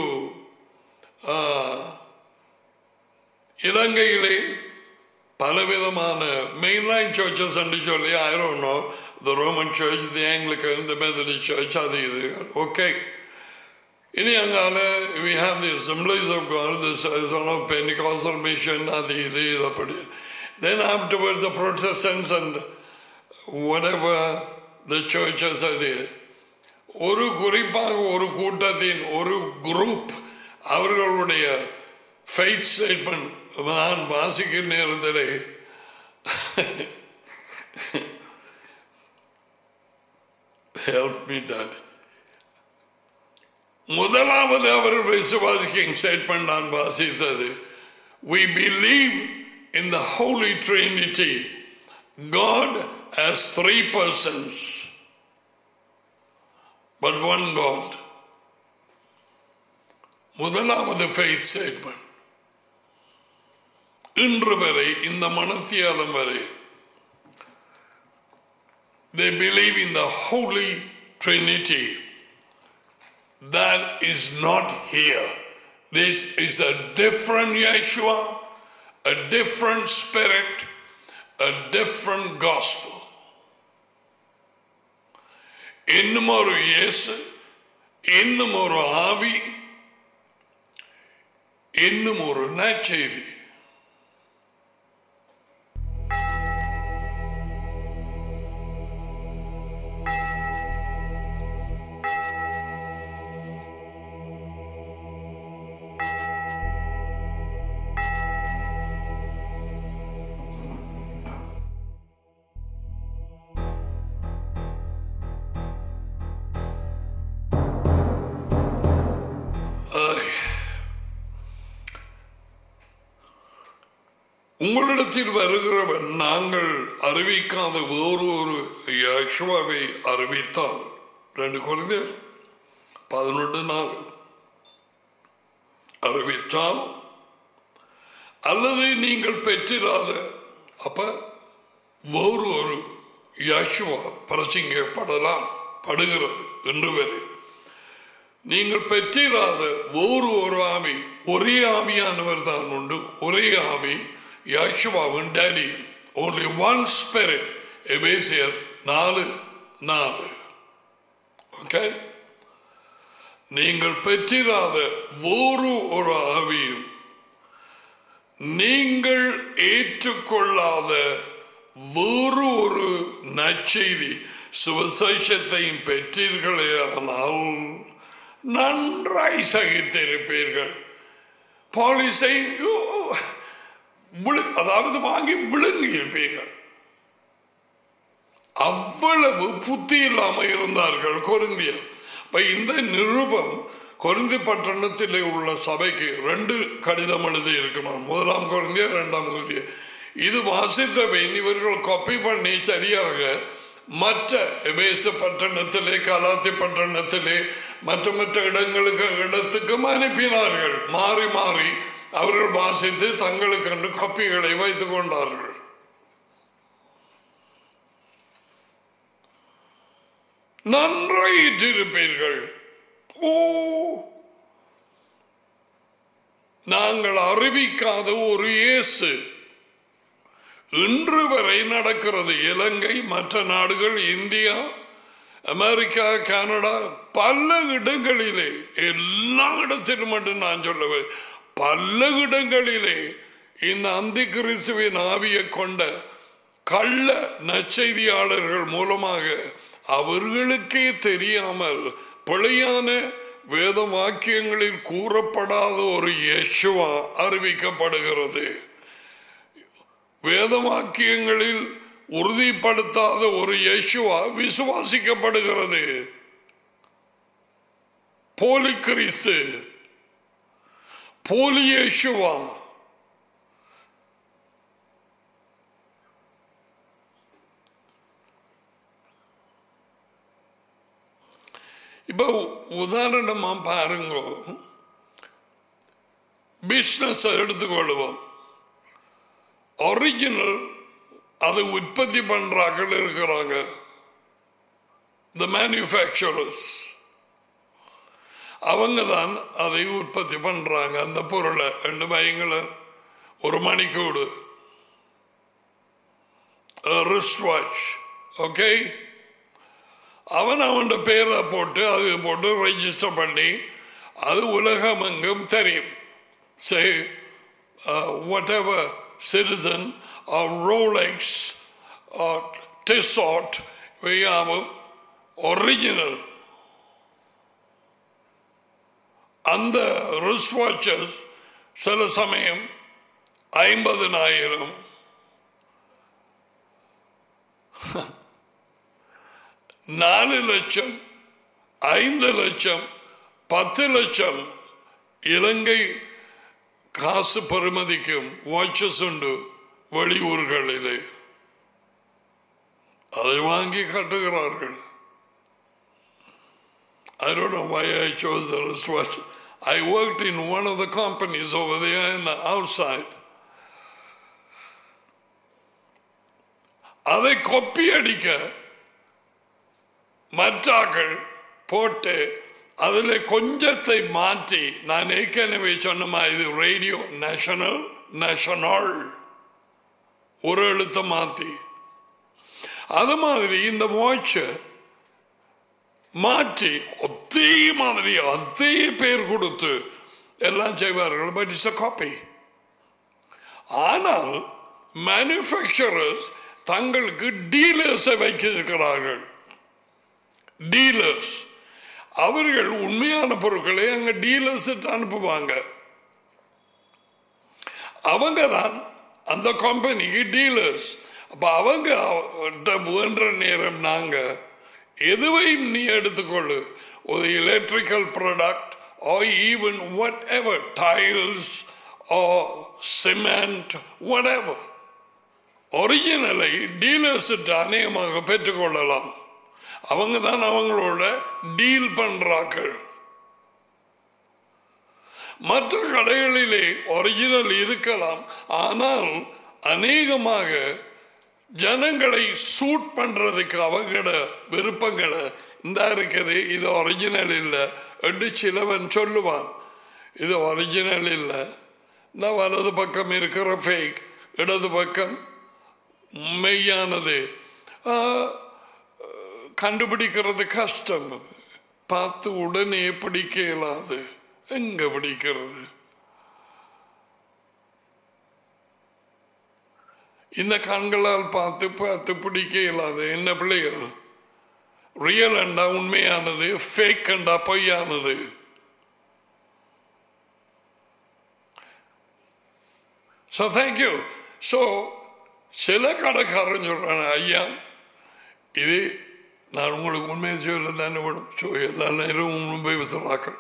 இலங்கையிலே பலவிதமான மெயின்லைன் சர்ச்சஸ் என்று சொல்லி I don't know, the Roman Church, the Anglican, the Methodist Church, அது இது ஓகே. இனி அங்கால we have the Assemblies of God, the Pentecostal mission, அது இது இது அப்படி. Then afterwards the Protestants and whatever the churches are there. ஒரு குறிப்பாக ஒரு கூட்டத்தின் ஒரு குரூப் அவர்களுடைய ஃபெய்த் ஸ்டேட்மெண்ட் நான் வாசிக்கிற நேரத்திலே help me dad. முதலாவது அவர்கள் விசுவாசிக்கும் ஸ்டேட்மெண்ட் நான் வாசித்தது, we believe in the Holy Trinity. God has three persons but one God. முதலாவது faith statement. இன்று வரை இந்த மனத்தியாலம் வரை they believe in the Holy Trinity. That is not here. This is a different Yeshua, a different spirit, a different gospel. இன்னும் ஒரு இயேசு, இன்னும் ஒரு ஆவி, இன்னும் ஒரு நற்செய்தி. உங்களிடத்தில் வருகிறவன் நாங்கள் அறிவிக்காத வேறு ஒரு யெஷுவாவை அறிவித்தால், ரெண்டு கொரிந்தியர் பதினொன்று நாள் அறிவித்தால், அல்லது நீங்கள் பெற்றிராத அப்ப வேறு ஒரு யெஷுவா பிரசங்கிக்கப்படலாம் படுகிறது என்று வரை. நீங்கள் பெற்றிராத வேறு ஒரு ஆவி, ஒரே ஆவியானவர் தான் உண்டு, ஒரே ஆவி யெஷுவாவின் டாடி. only one spirit. எபேசியர் நாலு நாலு. ஓகே, நீங்கள் பெற்றிராத வேறு ஒரு ஆவியும் நீங்கள் ஏற்றுக்கொள்ளாத வேறு ஒரு நற்செய்தி சுவிசேஷத்தையும் பெற்றீர்களே ஆனால் நன்றாய் சகித்திருப்பீர்கள். பாலிசை அதாவது வாங்கி விழுங்கி இருப்பீர்கள். அவ்வளவு புத்தி இல்லாமல் இருந்தார்கள் கொரிந்தியர். இந்த நிருபம் கொரிந்தி பட்டணத்திலே உள்ள சபைக்கு ரெண்டு கடிதம் எழுதி இருக்கிறார். முதலாம் கொரிந்தியர், இரண்டாம் கொரிந்தியர். இது வாசித்தவை இவர்கள் காப்பி பண்ணி சரியாக மற்ற எபேச பட்டணத்திலே, கலாத்தி பட்டணத்திலே, மற்ற மற்ற இடங்களுக்கு இடத்துக்கும் அனுப்பினார்கள். மாறி மாறி அவர்கள் வாசித்து தங்களுக்கு காப்பிகளை வைத்துக் கொண்டார்கள். நன்றாயிற்றிருப்பீர்கள். ஓ, நாங்கள் அறிவிக்காத ஒரு இயேசு இன்று வரை நடக்கிறது. இலங்கை, மற்ற நாடுகள், இந்தியா, அமெரிக்கா, கனடா, பல இடங்களிலே, எல்லா இடத்திலும் மட்டும் நான் சொல்லுவேன், பல இடங்களிலே இந்த அந்தி கிறிஸ்துவின் ஆவியை கொண்ட கள்ள நற்செய்தியாளர்கள் மூலமாக அவர்களுக்கே தெரியாமல் பிழையான வேத வாக்கியங்களில் கூறப்படாத ஒரு இயேசுவா அறிவிக்கப்படுகிறது. வேத வாக்கியங்களில் உறுதிப்படுத்தாத ஒரு இயேசுவா விசுவாசிக்கப்படுகிறது. போலி கிறிஸ்து, போலி இயேசுவா. இப்போ உதாரணமா பாருங்க, பிசினஸ் எடுத்துக்கொள்வோம். ஒரிஜினல் அதை உற்பத்தி பண்றார்கள் இருக்கிறாங்க, the manufacturers. அவங்க தான் அதை உற்பத்தி பண்றாங்க. அந்த பொருளை ரெண்டு பையங்களை ஒரு மணிக்கூடு ரிஸ்ட் வாட்ச், ஓகே, அவன் அவன் பேரை போட்டு அது போட்டு ரெஜிஸ்டர் பண்ணி அது உலகமெங்கும் தெரியும். Say uh, whatever citizen or Rolex or Tissot, we have original. அந்த ரிஸ்ட் வாட்சஸ் சில சமயம் ஐம்பதினாயிரம், நாலு லட்சம், ஐந்து லட்சம், பத்து லட்சம் இலங்கை காசு பெறுமதிக்கும் வாட்சஸ் உண்டு வெளியூர்களிலே. அதை வாங்கி கட்டுகிறார்கள். I don't know why I chose the wristwatch. I worked in one of the companies over there in the outside. அதை கொப்பி அடிக்க மற்றாக்கள் போட்டு அதில் கொஞ்சத்தை மாற்றி, நான் ஏற்கனவே சொன்னமா இது ரேடியோ நேஷனல் நேஷனல் ஒரு எழுத்த மாற்றி, அது மாதிரி இந்த வாட்ச மாற்றி அதே மாதிரி அதே பேர் கொடுத்து எல்லாம் செய்வார்கள். But it's a copy. ஆனால் மேனுஃபேக்சரர்ஸ் தங்களுக்கு டீலர்ஸை வைக்கிறார்கள். டீலர்ஸ் அவர்கள் உண்மையான பொருட்களை அங்க டீலர்ஸ் அனுப்புவாங்க. அவங்க தான் அந்த கம்பெனிக்கு டீலர்ஸ். அப்ப அவங்க வேண்ட நேரம் நாங்க எதுவையும் நீ எடுத்துக்கொள்ளு, ஒரு electrical product or even whatever, tiles or cement, whatever, ஒரிஜினலை டீலர்ஸ் அநேகமாக பெற்றுக்கொள்ளலாம். அவங்க தான் அவங்களோட டீல் பண்றார்கள். மற்ற கடைகளிலே ஒரிஜினல் இருக்கலாம், ஆனால் அநேகமாக ஜனங்களை சூட் பண்றதுக்கு அவங்களோட விருப்பங்களை இந்த இருக்குது, இது ஒரிஜினல் இல்லை என்று சிலவன் சொல்லுவான். இது ஒரிஜினல் இல்லை, இந்த வலது பக்கம் இருக்கிற ஃபேக், இடது பக்கம் மெய்யானது. கண்டுபிடிக்கிறது கஷ்டம், பார்த்து உடனே பிடிக்க இயலாது. எங்க பிடிக்கிறது? இந்த கண்களால் பார்த்து பார்த்து பிடிக்க இயலாது. என்ன பிள்ளைகள், ரியல் அண்டா உண்மையானது, ஃபேக் அண்டா பொய்யானது. So thank you. So சில கடைக்காரன் சொல்றாங்க, ஐயா இது நான் உங்களுக்கு உண்மையை சொல்ல தானே விடும், ஸோ எல்லா நேரம் மும்பை விசுறாக்கள்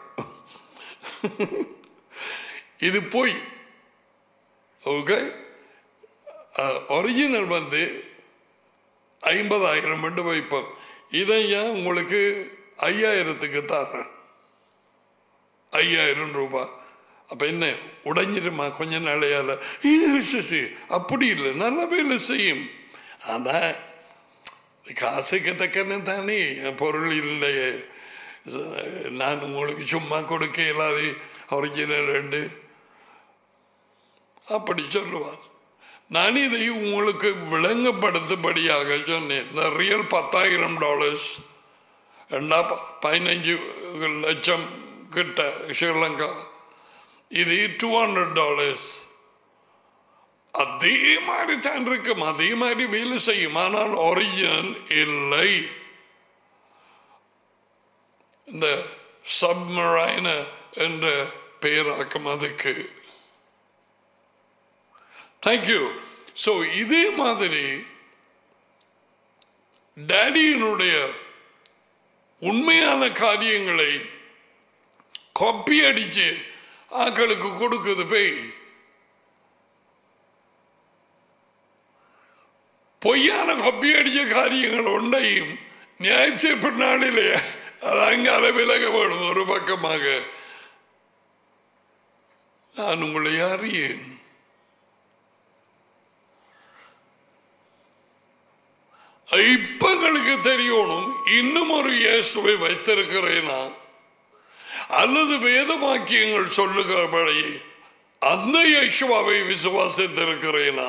இது போய் ஓகே. ஒரிஜினல் வந்து ஐம்பதாயிரம் மட்டும் வைப்போம், இதையா உங்களுக்கு ஐயாயிரத்துக்கு தர்றேன், ஐயாயிரம் ரூபாய். அப்ப என்ன உடைஞ்சிருமா கொஞ்ச நாளையால? அப்படி இல்லை, நல்ல வேலை செய்யும். அதான் காசுக்கு தக்கன்னு தானே பொருள் இல்லையே, நான் உங்களுக்கு சும்மா கொடுக்க இல்லாது ஒரிஜினல் ரெண்டு அப்படி சொல்லுவார். நான் இதை உங்களுக்கு விளங்கப்படுத்தும்படியாக சொன்னேன். இந்த ரியல் பத்தாயிரம் டாலர்ஸ் ரெண்டா பதினஞ்சு லட்சம் கிட்ட ஸ்ரீலங்கா, இது டூ ஹண்ட்ரட் டாலர்ஸ். அதே மாதிரி தான் இருக்கும், அதே மாதிரி வேலை செய்யும், ஆனால் ஒரிஜினல் இல்லை. இந்த சப்மரைன என்ற பெயராக்கம் அதுக்கு. தேங்க்யூ. ஸோ இதே மாதிரி டேடியினுடைய உண்மையான காரியங்களை காப்பி அடிச்சு ஆக்களுக்கு கொடுக்குது பேய். பொய்யான காப்பி அடிச்ச காரியங்கள் ஒன்றையும் நியாயத்தீர்ப்பு நாளிலே அது அங்கால விலக வேணும். ஒரு பக்கமாக நான் உங்களை அறியேன், இப்ப எங்களுக்கு தெரியணும் இன்னும் ஒரு இயேசுவை வைத்திருக்கிறேனா அல்லது வேத வாக்கியங்கள் சொல்லுகிறபடி அந்த இயேசுவை விசுவாசித்திருக்கிறேனா,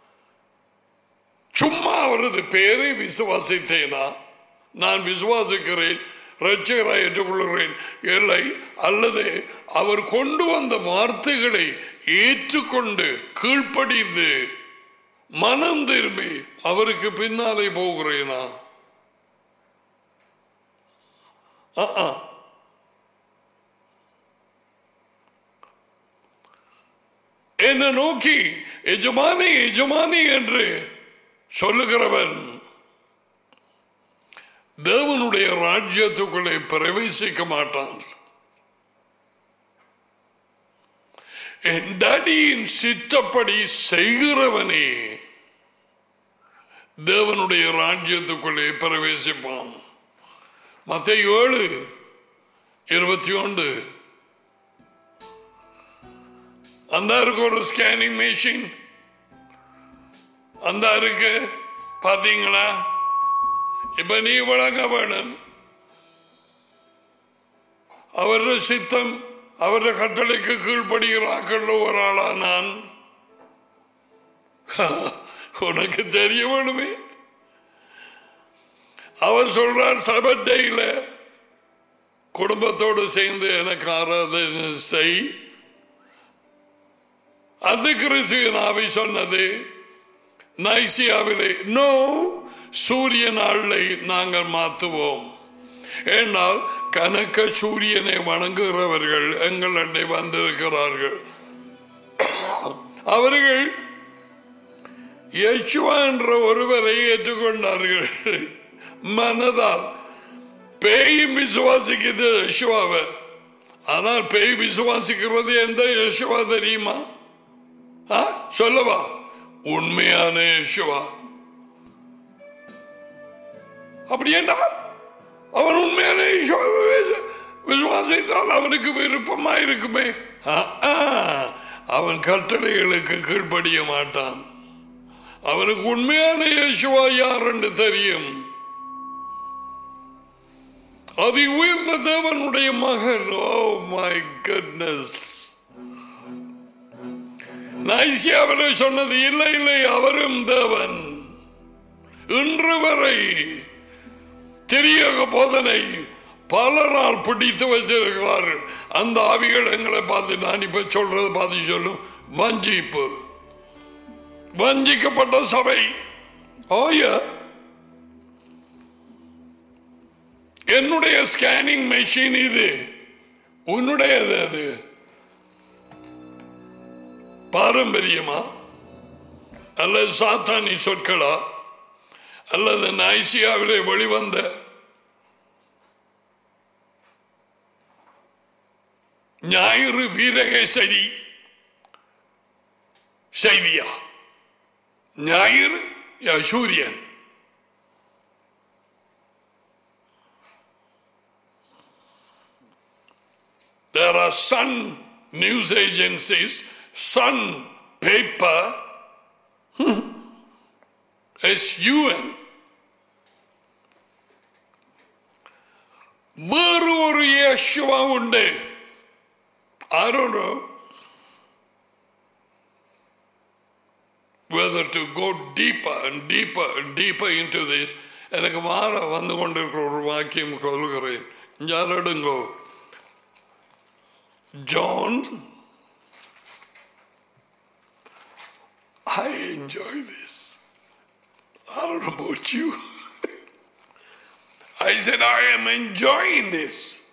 சும்மா அவரது பெயரை விசுவாசித்தேனா, நான் விசுவாசிக்கிறேன் இரட்சகராய் ஏற்றுக்கொள்கிறேன் இல்லை, அல்லது அவர் கொண்டு வந்த வார்த்தைகளை ஏற்றுக்கொண்டு கீழ்ப்படிந்து மனம் திரும்பி அவருக்கு பின்னாலே போகிறேனா? என்ன நோக்கி எஜமானி எஜமானி என்று சொல்லுகிறவன் தேவனுடைய ராஜ்யத்துக்குள்ளே பிரவேசிக்க மாட்டான். என் டாடியின் சித்தப்படி செய்கிறவனே தேவனுடைய ராஜ்யத்துக்குள்ளே பிரவேசிப்பான். மத்தேயு ஏழு இருபத்தி ஒன்று. அந்த இருக்கு ஒரு ஸ்கேனிங் மெஷின், அந்த இருக்கு பாத்தீங்களா? இப்ப நீ வழங்க வேணும் அவருடைய சித்தம், அவருடைய கட்டளைக்கு கீழ்படுகிறார்கள் ஒரு ஆளா நான். உனக்கு தெரிய வேணுமே. அவர் சொல்றார் சபட்டையில குடும்பத்தோடு சேர்ந்து எனக்கு ஆராதனை செய். அது கிறிஸ்துவின் ஆவி சொன்னது. நைசியாவிலே நோ, சூரிய நாளை நாங்கள் மாற்றுவோம். ஏனால் கனக்க சூரியனை வணங்குகிறவர்கள் எங்களிடை வந்திருக்கிறார்கள். அவர்கள் யேசுவா என்ற ஒருவரை ஏற்றுக்கொண்டார்கள் மனதால். பேயும் விசுவாசிக்கிறது யேசுவாவை. ஆனால் பேய் விசுவாசிக்கிறது எந்த யேசுவா தெரியுமா? சொல்லவா? உண்மையான யேசுவா. அப்படி என்றால் அவன் உண்மையான விசுவாசித்தால் அவனுக்கு விருப்பமா இருக்குமே. அவன் கட்டளைகளுக்கு கீழ்ப்படிய மாட்டான். அவனுக்கு உண்மையான இயேசுவா யார் என்று தெரியும். அதி உயர்ந்த தேவனுடைய மகன். Oh my goodness. நைசியாவிலே சொன்னது இல்லை இல்லை, அவரும் தேவன். இன்று வரை தெரிய போதனை பலரால் பிடித்து வச்சிருக்கிறார்கள். அந்த ஆவிகள் எங்களை பார்த்து, நான் இப்ப சொல்றது பார்த்து சொல்லும், வஞ்சிப்பு, வஞ்சிக்கப்பட்ட சபை. ஓய என்னுடைய ஸ்கேனிங் மெஷின் இது, உன்னுடையது. அது பாரம்பரியமா அல்லது சாத்தானி சொற்களா அல்லது நைசியாவிலே வெளிவந்த ஞாயிறு வீரகேசரி செய்தியா? ஞாயிறு சூரியன். There are sun news agencies, sun paper, hmm. S U N. வேறு ஒரு இயேசுவா உண்டு. I don't know whether to go deeper and deeper and deeper into this. எனக்கு மாற வந்து கொண்டிருக்கிற ஒரு வாக்கியம் சொல்கிறேன், யாரிடுங்கோ. John, I enjoy this. I don't know about you. I said I am enjoying this.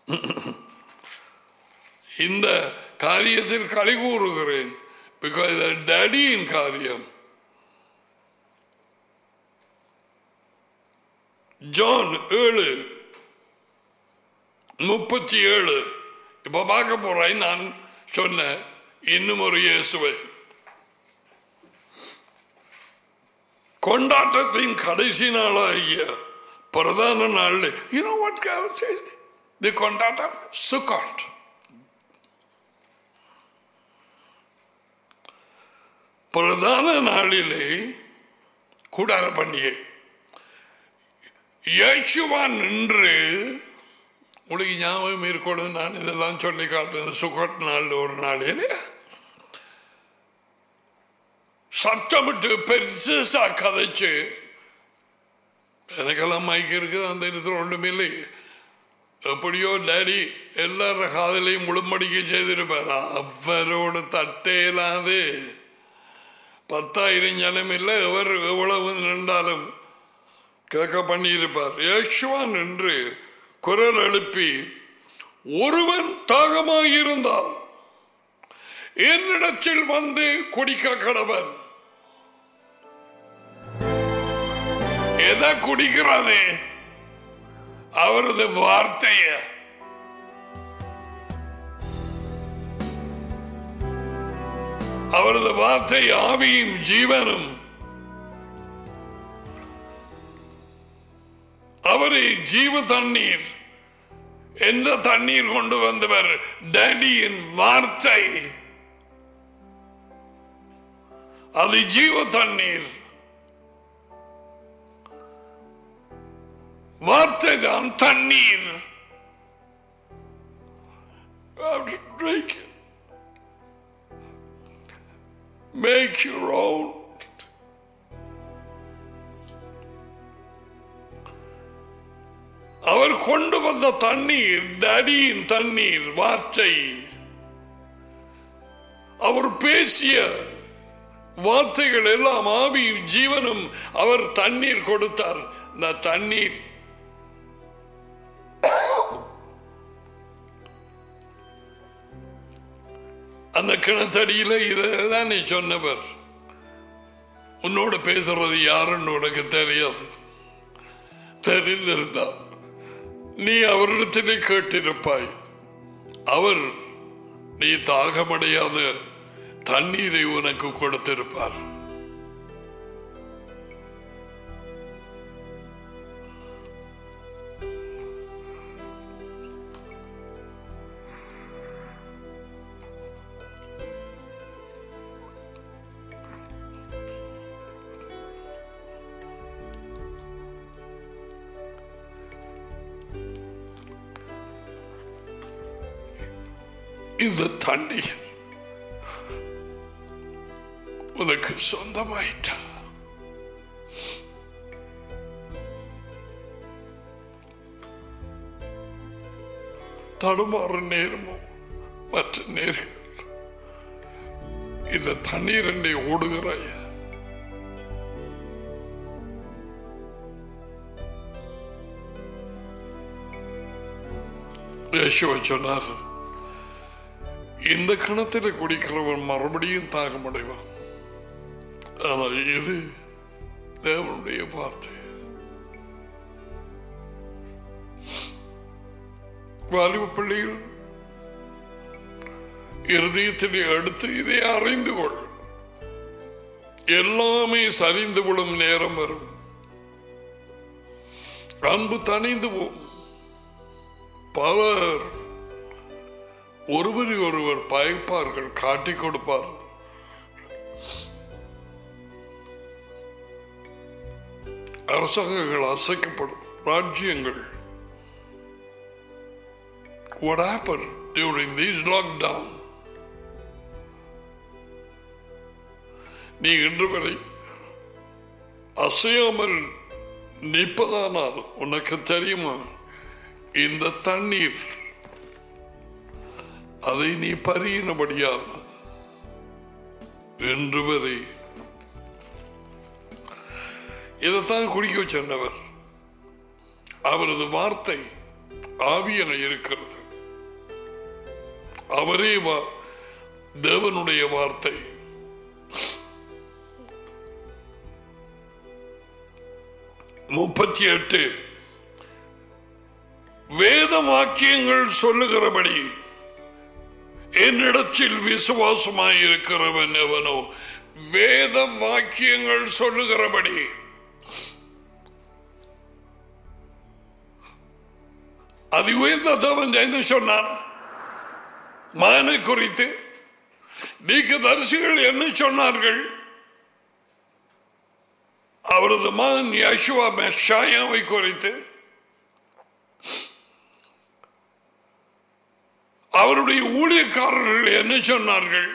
இந்த காரியத்தில் களி கூறுகிறேன். பிகாஸ் டேடியின் காரியம். ஜான் ஏழு முப்பத்தி ஏழு. இப்ப பார்க்க போறேன். நான் சொன்ன இன்னும் ஒரு இயேசுவை கொண்டாட்டத்தின் கடைசி நாளாகிய பிரதான நாள். You know what God says? The கொண்டாட்டம் Sukkot. பிரதான நாளிலே கூடார பண்டிகை. இயேசுவா நின்று உங்களுக்கு ஞாபகம் இருக்கணும். நான் இதெல்லாம் சொல்லி காட்டுறது. சுகட் நாள் ஒரு நாள் சத்தமிட்டு பெருசா கதைச்சு, எனக்கெல்லாம் மைக்கு இருக்குது, அந்த இடத்துல ஒன்றுமே இல்லை. எப்படியோ டேடி எல்லாரும் காதலையும் முழுமடிக்க செய்திருப்பார். அவரோட தட்டையிலாது பத்தாயிரம் ஜனம் இல்லை, எவர் எவ்வளவு நின்றாலும் கேட்க பண்ணியிருப்பார். யேசுவான் என்று குரல் எழுப்பி, ஒருவன் தாகமாக இருந்தால் என்னிடத்தில் வந்து குடிக்க கடவன். எதை குடிக்கிறது? அவரது வார்த்தைய. அவரது வார்த்தை ஆவியும் ஜீவனும். அவரை ஜீவ தண்ணீர். எந்த தண்ணீர் கொண்டு வந்தவர்? டேடியின் வார்த்தை. அது ஜீவ தண்ணீர். வார்த்தை தான் தண்ணீர். Drink it. Make your own. அவர் கொண்டு வந்த தண்ணீர் டேடியின் தண்ணீர், வார்த்தை. அவர் பேசிய வார்த்தைகள் எல்லாம் ஆவியும் ஜீவனும். அவர் தண்ணீர் கொடுத்தார். இந்த தண்ணீர் அந்த கிணத்தடியில இதான் நீ சொன்னவர். உன்னோட பேசுறது யாருன்னு உனக்கு தெரியாது. தெரிந்திருந்தால் நீ அவரிடத்திலே கேட்டிருப்பாய். அவர் நீ தாகமடையாத தண்ணீரை உனக்கு கொடுத்திருப்பார். இந்த தண்ணீர் உனக்கு சொந்தமாயிட்டா. தடுமாறு நேரமும் மற்ற நேரங்கள் இந்த தண்ணீர் என்னை ஓடுகிறாய். யேசுவா சொன்னார், இந்த கிணத்தில் குடிக்கிறவன் மறுபடியும் தாகமடைவான். ஆனால் இது தேவனுடைய வார்த்தை. வாலிப பிள்ளைகள் இருதயத்திலே அடுத்து இதை அறிந்து கொள். எல்லாமே சரிந்து விடும் நேரம் வரும். அன்பு தணிந்து போகும். பலர் ஒருவரை ஒருவர் பயப்பார்கள், காட்டிக் கொடுப்பார்கள். அரசாங்கங்கள் அசைக்கப்படும். ராஜ்யங்கள். What happened during these lockdown? நீ இன்று வரை அசையாமல் நிற்பதானால் உனக்கு தெரியுமா? இந்த தண்ணீர் அதை நீ பறியினபடியால் இன்று வரை இதைத்தான் குடிக்க சொன்னவர். அவரது வார்த்தை ஆவியன இருக்கிறது. அவரே தேவனுடைய வார்த்தை. முப்பத்தி எட்டு வேத வாக்கியங்கள் சொல்லுகிறபடி என்னிடத்தில் விசுவாசமாயிருக்கிறவன் எவனோ, வேத வாக்கியங்கள் சொல்லுகிறபடி. அது உயர்ந்த தேவன் என்ன சொன்னார் மகனை குறித்து? தீர்க்கதரிசிகள் என்ன சொன்னார்கள்? அவரது மகன் யேசுவா மெஷாயாவை குறித்து. அவருடைய ஊழியக்காரர்கள் என்ன சொன்னார்கள்?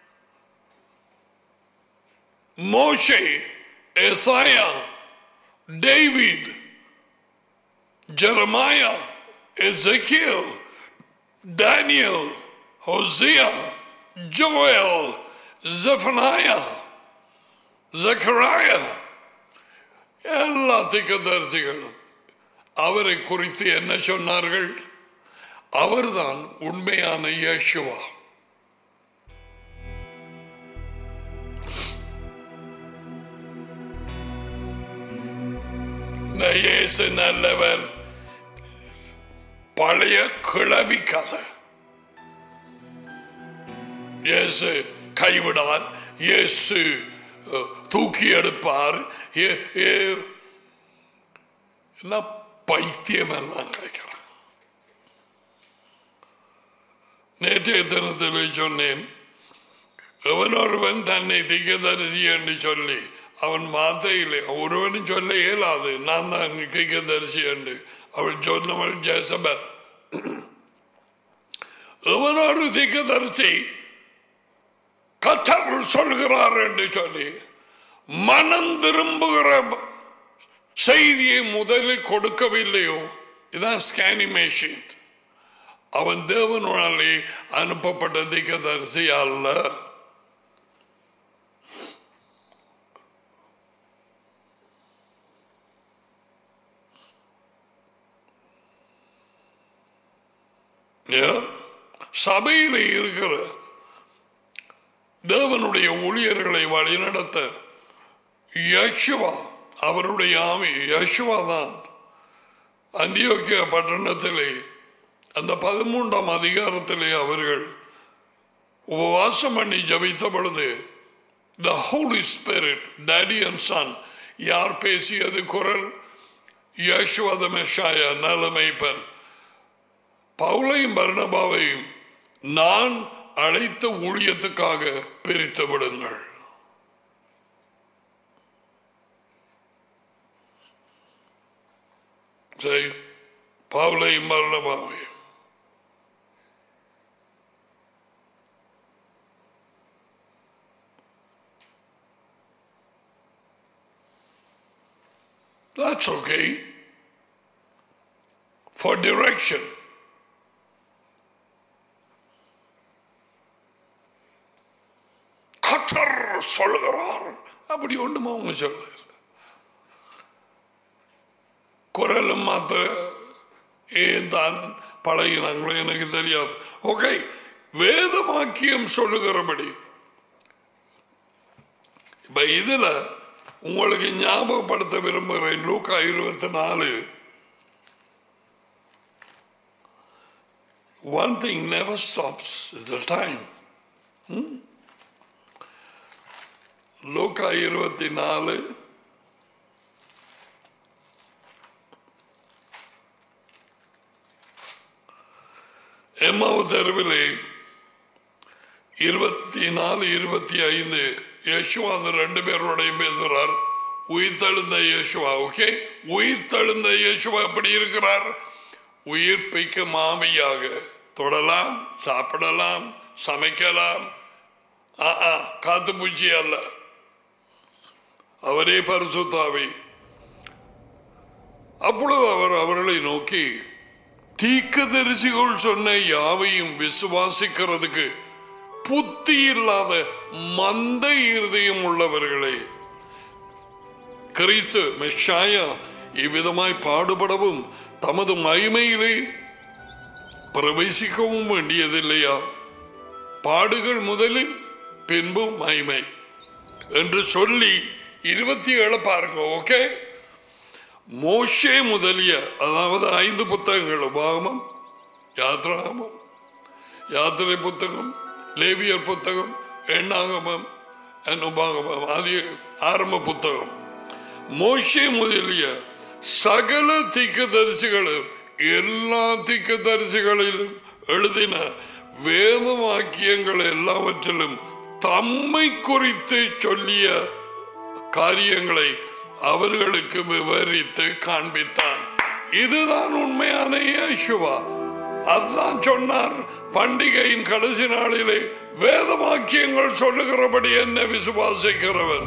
மோசே, எசாயா, டேவிட், ஜெரமாயா, எசேக்கியேல், தானியேல், ஹோசியா, ஜோயல், ஜெஃபனாயா, ஜக்கராயா, எல்லா தீர்க்கதரிசிகளும் அவரை குறித்து என்ன சொன்னார்கள்? அவர்தான் உண்மையான யேசுவா. இயேசு நல்லவர் பழைய கிளவி கதை. இயேசு கைவிடார், இயேசு தூக்கி எடுப்பார், பைத்தியம் எல்லாம் கேட்கிறார். நேற்றைய தினத்தில் சொன்னேன், எவனொருவன் தன்னை தீர்க்கதரிசி என்று சொல்லி அவன் வார்த்தையிலே ஒருவனும் சொல்ல இயலாது நான் தான் தீர்க்கதரிசி என்று. அவள் சொன்னவள் ஜெசபெல். எவனொரு தீர்க்கதரிசி கர்த்தர் சொல்கிறார் என்று சொல்லி மனம் திரும்புகிற செய்தியை முதலில் கொடுக்கவில்லையோ, இதான் ஸ்கேனிமேஷன். அவன் தேவனாலே அனுப்பப்பட்ட தீர்க்கதரிசி அல்ல. சபையிலே இருக்கிற தேவனுடைய ஊழியர்களை வழிநடத்த யேசுவா, அவருடைய ஆவி யேசுவா தான் அந்தியோக்கிய பட்டணத்திலே அந்த பதிமூன்றாம் அதிகாரத்திலே அவர்கள் உபவாசம் பண்ணி ஜபித்த பொழுது the Holy Spirit, Daddy and Son, யார் பேசியது குரல்? யேசுவா தி மெஷாயா, நல்ல மேய்ப்பன். பவுலையும் பர்னபாவையும் நான் அழைத்த ஊழியத்துக்காக பிரித்து விடுங்கள். சரி, பவுலையும் பர்னபாவையும் that's okay for direction. கர்த்தர் சொல்லுகிறார் அப்படி ஒன்றுமா அவங்க சொல்ல குரலும் மாத்த ஏன் தான் பழகினாங்களோ எனக்கு தெரியாது. ஓகே, வேத வாக்கியம் சொல்லுகிறபடி. இப்ப இதுல உங்களுக்கு ஞாபகப்படுத்த விரும்புகிறேன், லூக்கா இருபத்தி நாலு. One thing never stops is the time. Hmm? லூக்கா இருபத்தி நாலு எம்மாவு தெருவிலே இருபத்தி நாலு இருபத்தி ஐந்து யேசுவா அந்த ரெண்டு பேரோடையும் பேசுறார். உயிர்த்தெழுந்த யேசுவா. ஓகே, உயிர்த்தெழுந்த யேசுவா எப்படி இருக்கிறார்? உயிர்ப்பிக்கும் ஆவியாக. தொடலாம், சாப்பிடலாம், சமைக்கலாம். காத்து பூச்சி அல்ல, அவரே பரிசுத்த ஆவி. அப்பொழுது அவர் அவர்களை நோக்கி, தீர்க்கதரிசிகள் சொன்ன யாவையும் விசுவாசிக்கிறதுக்கு புத்தி இல்லாத மந்த இருதயம் உள்ளவர்களே, கிறிஸ்து மெஷாயா இவ்விதமாய் பாடுபடவும் தமது மகிமையிலே பிரவேசிக்கவும் வேண்டியதில்லையா? பாடுகள் முதலில் பின்பு மகிமை என்று சொல்லி இருபத்தி ஏழு பாருங்க. ஓகே, மோசே முதலிய அதாவது ஐந்து புத்தகங்கள் உபாகமம், யாத்ராகமம், யாத்திரை புத்தகம், லேவியர் புத்தகம், எண்ணாகமம், உபாகமம், ஆதி ஆரம்ப புத்தகம். மோசே முதலிய சகல தீர்க்கதரிசிகளும் எல்லா தீர்க்கதரிசிகளிலும் எழுதின வேத வாக்கியங்கள் எல்லாவற்றிலும் தம்மை குறித்து சொல்லிய காரியங்களை அவர்களுக்கு விவரித்து காண்பித்தான். இதுதான் உண்மையான இயேசுவா. அதுதான் சொன்னார், பண்டிகையின் கடைசி நாளிலே வேத வாக்கியங்கள் சொல்லுகிறபடி என்ன விசுவாசிக்கிறவன்.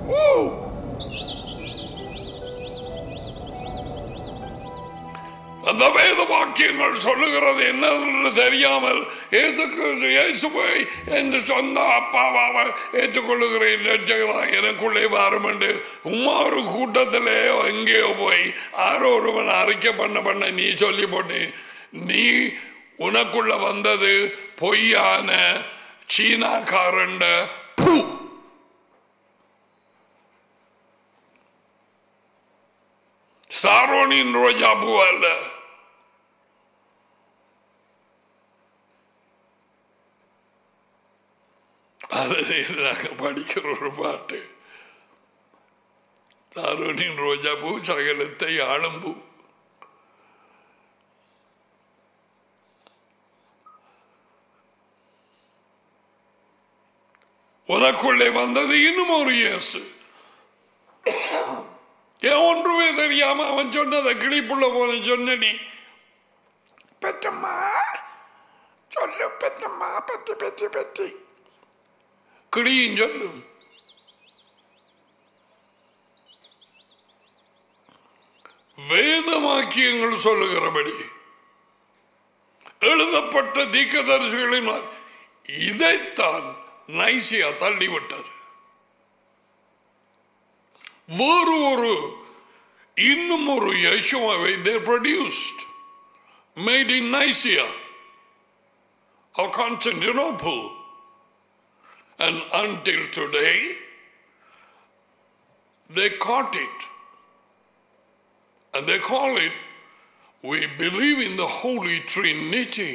அந்த வேத வாக்கியங்கள் சொல்லுகிறது என்னன்னு தெரியாமல் இயேசுவை என்று சொந்த அப்பாவாக ஏற்றுக்கொள்ளுகிறேன், எனக்குள்ளே வாரும் என்று உமா ஒரு கூட்டத்திலே எங்கேயோ போய் ஆரோ ஒருவன் அறிக்கை பண்ண பண்ண நீ சொல்லி போட்டு நீ உனக்குள்ள வந்தது பொய்யான சீனாக்காரண்ட பூ. சாரோனின் ரோஜா பூ அல்ல. அது நாங்கள் படிக்கிற ஒரு பாட்டு. சாரோனின் ரோஜா பூ சகலத்தை ஆளும் பூ. உனக்குள்ளே வந்தது இன்னும் ஒரு இயேசு. ஏன் ஒன்றுமே தெரியாம அவன் சொன்னதை கிளிப்புள்ள போல சொன்ன நீ பெற்றம்மா சொல்லு, பெற்றம்மா பற்றி பற்றி பற்றி கிளியும் சொல்லும். வேத வாக்கியங்கள் சொல்லுகிறபடி எழுதப்பட்ட தீர்க்கதரிசிகளின் இதைத்தான் நைசியா தள்ளிவிட்டது. வேறு ஒரு இன்னும் ஒரு யேசுவை they produced made in Nicaea or Constantinople, and until today they caught it and they call it we believe in the Holy Trinity.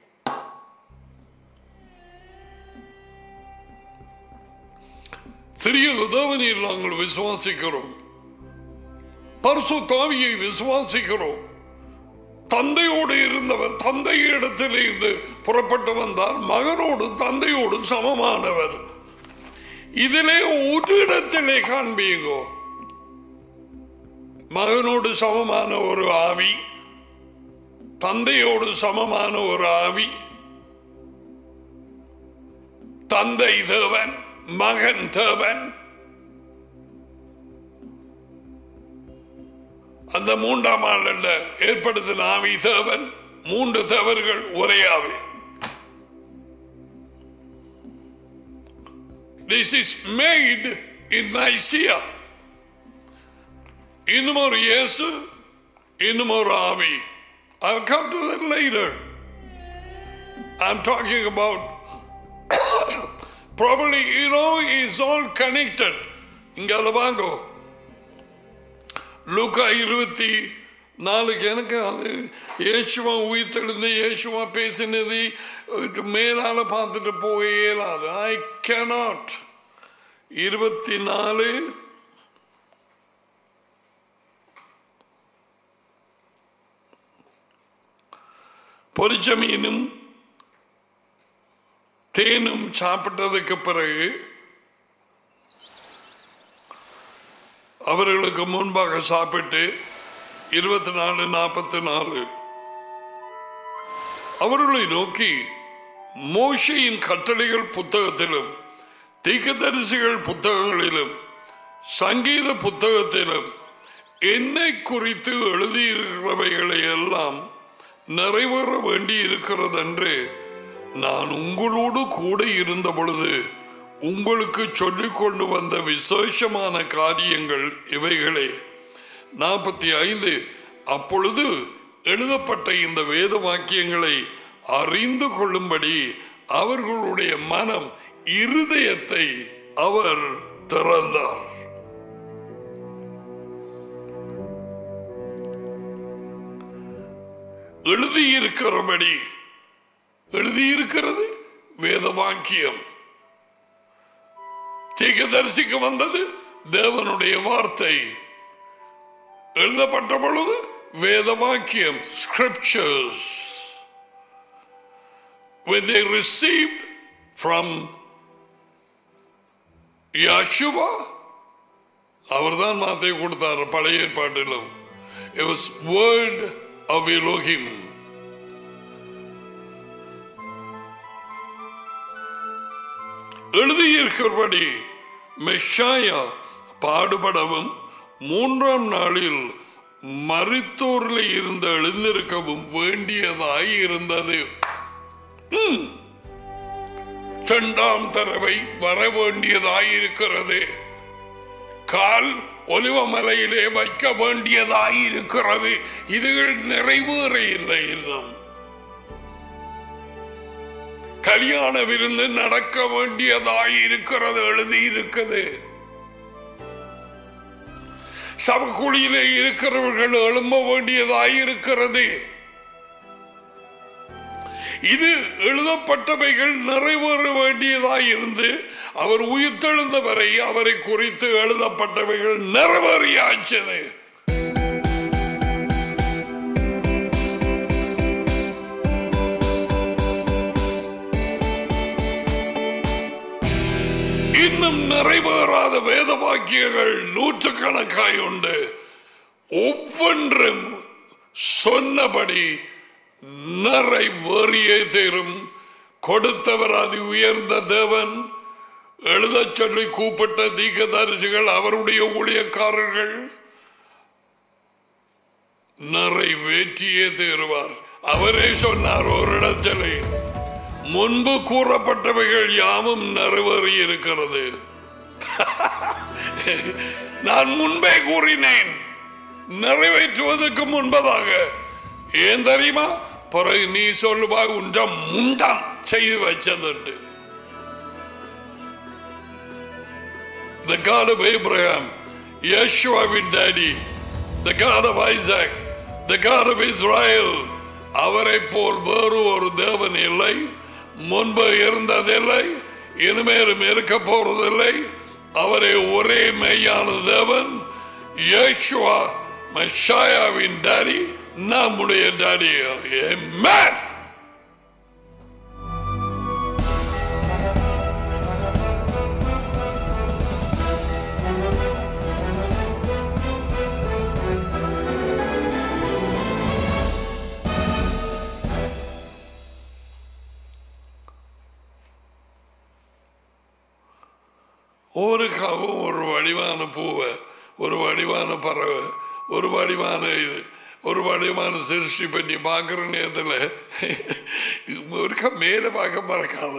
திரியக தேவனில் நாங்கள் விசுவாசிக்கிறோம், பரிசுத்த ஆவியை விசுவாசிக்கிறோம். தந்தையோடு இருந்தவர் தந்தை இடத்தில் இருந்து புறப்பட்டு வந்தார், மகனோடு தந்தையோடு சமமானவர். இதிலே ஒரு இடத்திலே காண்பீங்கோ மகனோடு சமமான ஒரு ஆவி, தந்தையோடு சமமான ஒரு ஆவி, தந்தை தேவன் மகன் தேவன். அந்த மூன்றாம் ஆள் ஏற்படுத்தின ஆவி தேவன். மூன்று தேவர்கள் ஒரே ஆவி. This is made in Nicaea. இன்னும் ஒரு இயேசு, இன்னும் ஒரு ஆவி. I'll come to that later. I'm talking about probably, you know, it's all connected. இங்க வாங்கோ லூக்கா இருபத்தி நாலுக்கு எனக்கு அது இயேசுவா உயிர்த்தெழுந்து இயேசுவா பேசினது மேலால பார்த்துட்டு போக இயலாது. I cannot. இருபத்தி நாலு பொரிச்ச மீனும் தேனும் சாப்பிட்டதுக்கு பிறகு அவர்களுக்கு முன்பாக சாப்பிட்டு இருபத்தி நாலு நாற்பத்தி நாலு அவர்களை நோக்கி மோசேயின் கட்டளைகள் புத்தகத்திலும் தீர்க்கதரிசிகள் புத்தகங்களிலும் சங்கீத புத்தகத்திலும் என்னை குறித்து எழுதியிருக்கிறவைகளை எல்லாம் நிறைவேற வேண்டி இருக்கிறது என்று நான் உங்களோடு கூட இருந்த பொழுது உங்களுக்கு சொல்லிக் கொண்டு வந்த விசேஷமான காரியங்கள் இவைகளே. நாற்பத்தி ஐந்து அப்பொழுது எழுதப்பட்ட இந்த வேத வாக்கியங்களை அறிந்து கொள்ளும்படி அவர்களுடைய மனம் இருதயத்தை அவர் திறந்தார். எழுதியிருக்கிறபடி எழுதியிருக்கிறது வேத வாக்கியம். தீர்க்கதரிசிக்கு வந்தது தேவனுடைய வார்த்தை. எழுதப்பட்ட பொழுது வேத வாக்கியம், scriptures. When they received from Yeshua, அவர்தான் வார்த்தை கொடுத்தார் பழைய ஏற்பாட்டிலும். It was word of Elohim. எழுதியிருக்கிறபடி மெஷாயா பாடுபடவும் மூன்றாம் நாளில் மரித்தோரில் இருந்து எழுந்திருக்கவும் வேண்டியதாய் இருந்தது. இரண்டாம் தடவை வர வேண்டியதாய் இருக்கிறது. கால் ஒலிவமலையிலே வைக்க வேண்டியதாய் இருக்கிறது. இதுகள் நிறைவேற இல்லை. இன்னும் கல்யாண விருந்து நடக்க வேண்டியதாய் இருக்கிறது, எழுதி இருக்குது. சபக்குழியிலே இருக்கிறவர்கள் எழும்ப வேண்டியதாய் இருக்கிறது. இது எழுதப்பட்டவைகள் நிறைவேற வேண்டியதாய் இருந்து அவர் உயிர்த்தெழுந்த வரை அவரை குறித்து எழுதப்பட்டவைகள் நிறைவேறியாச்சது. இன்னும் நிறைவேறாத வேத வாக்கியங்கள் நூற்றுக்கணக்காய் உண்டு. ஒவ்வொன்றும் சொன்னபடி நிறைவேறியே தீரும். கொடுத்தவர் அதி உயர்ந்த தேவன். எழுத சொல்லி கூப்பிட்ட தீர்க்கதரிசிகள் அவருடைய ஊழியக்காரர்கள் நிறைவேற்றியே தீருவார். அவரே சொன்னார் ஒரு இடத்திலே, முன்பு கூறப்பட்டவைகள் யாவும் நிறைவேறி இருக்கிறது. நான் முன்பே கூறினேன் நிறைவேற்றுவதற்கு முன்பதாக. ஏன் தெரியுமா? பிறகு நீ சொல்லுவா உண்ட முண்டம் செய்து வச்சது. The God of Abraham, Yeshuaவின் daddy, the God of Isaac, the God of Israel, அவரை போல் வேறு ஒரு தேவன் இல்லை. முன்பு இருந்ததில்லை, இனிமேலும் இருக்க போறதில்லை. அவரே ஒரே மெய்யான தேவன். யேசுவா மெஷாயாவின் டாடி, நம்முடைய டாடி. ஆமென். ஒரு காவும் ஒரு வடிவான பூவை, ஒரு வடிவான பறவை, ஒரு வடிவான இது, ஒரு வடிவான சிருஷ்டி பண்ணி பார்க்குற நேரத்தில் ஒரு மேலே பார்க்க மறக்காது.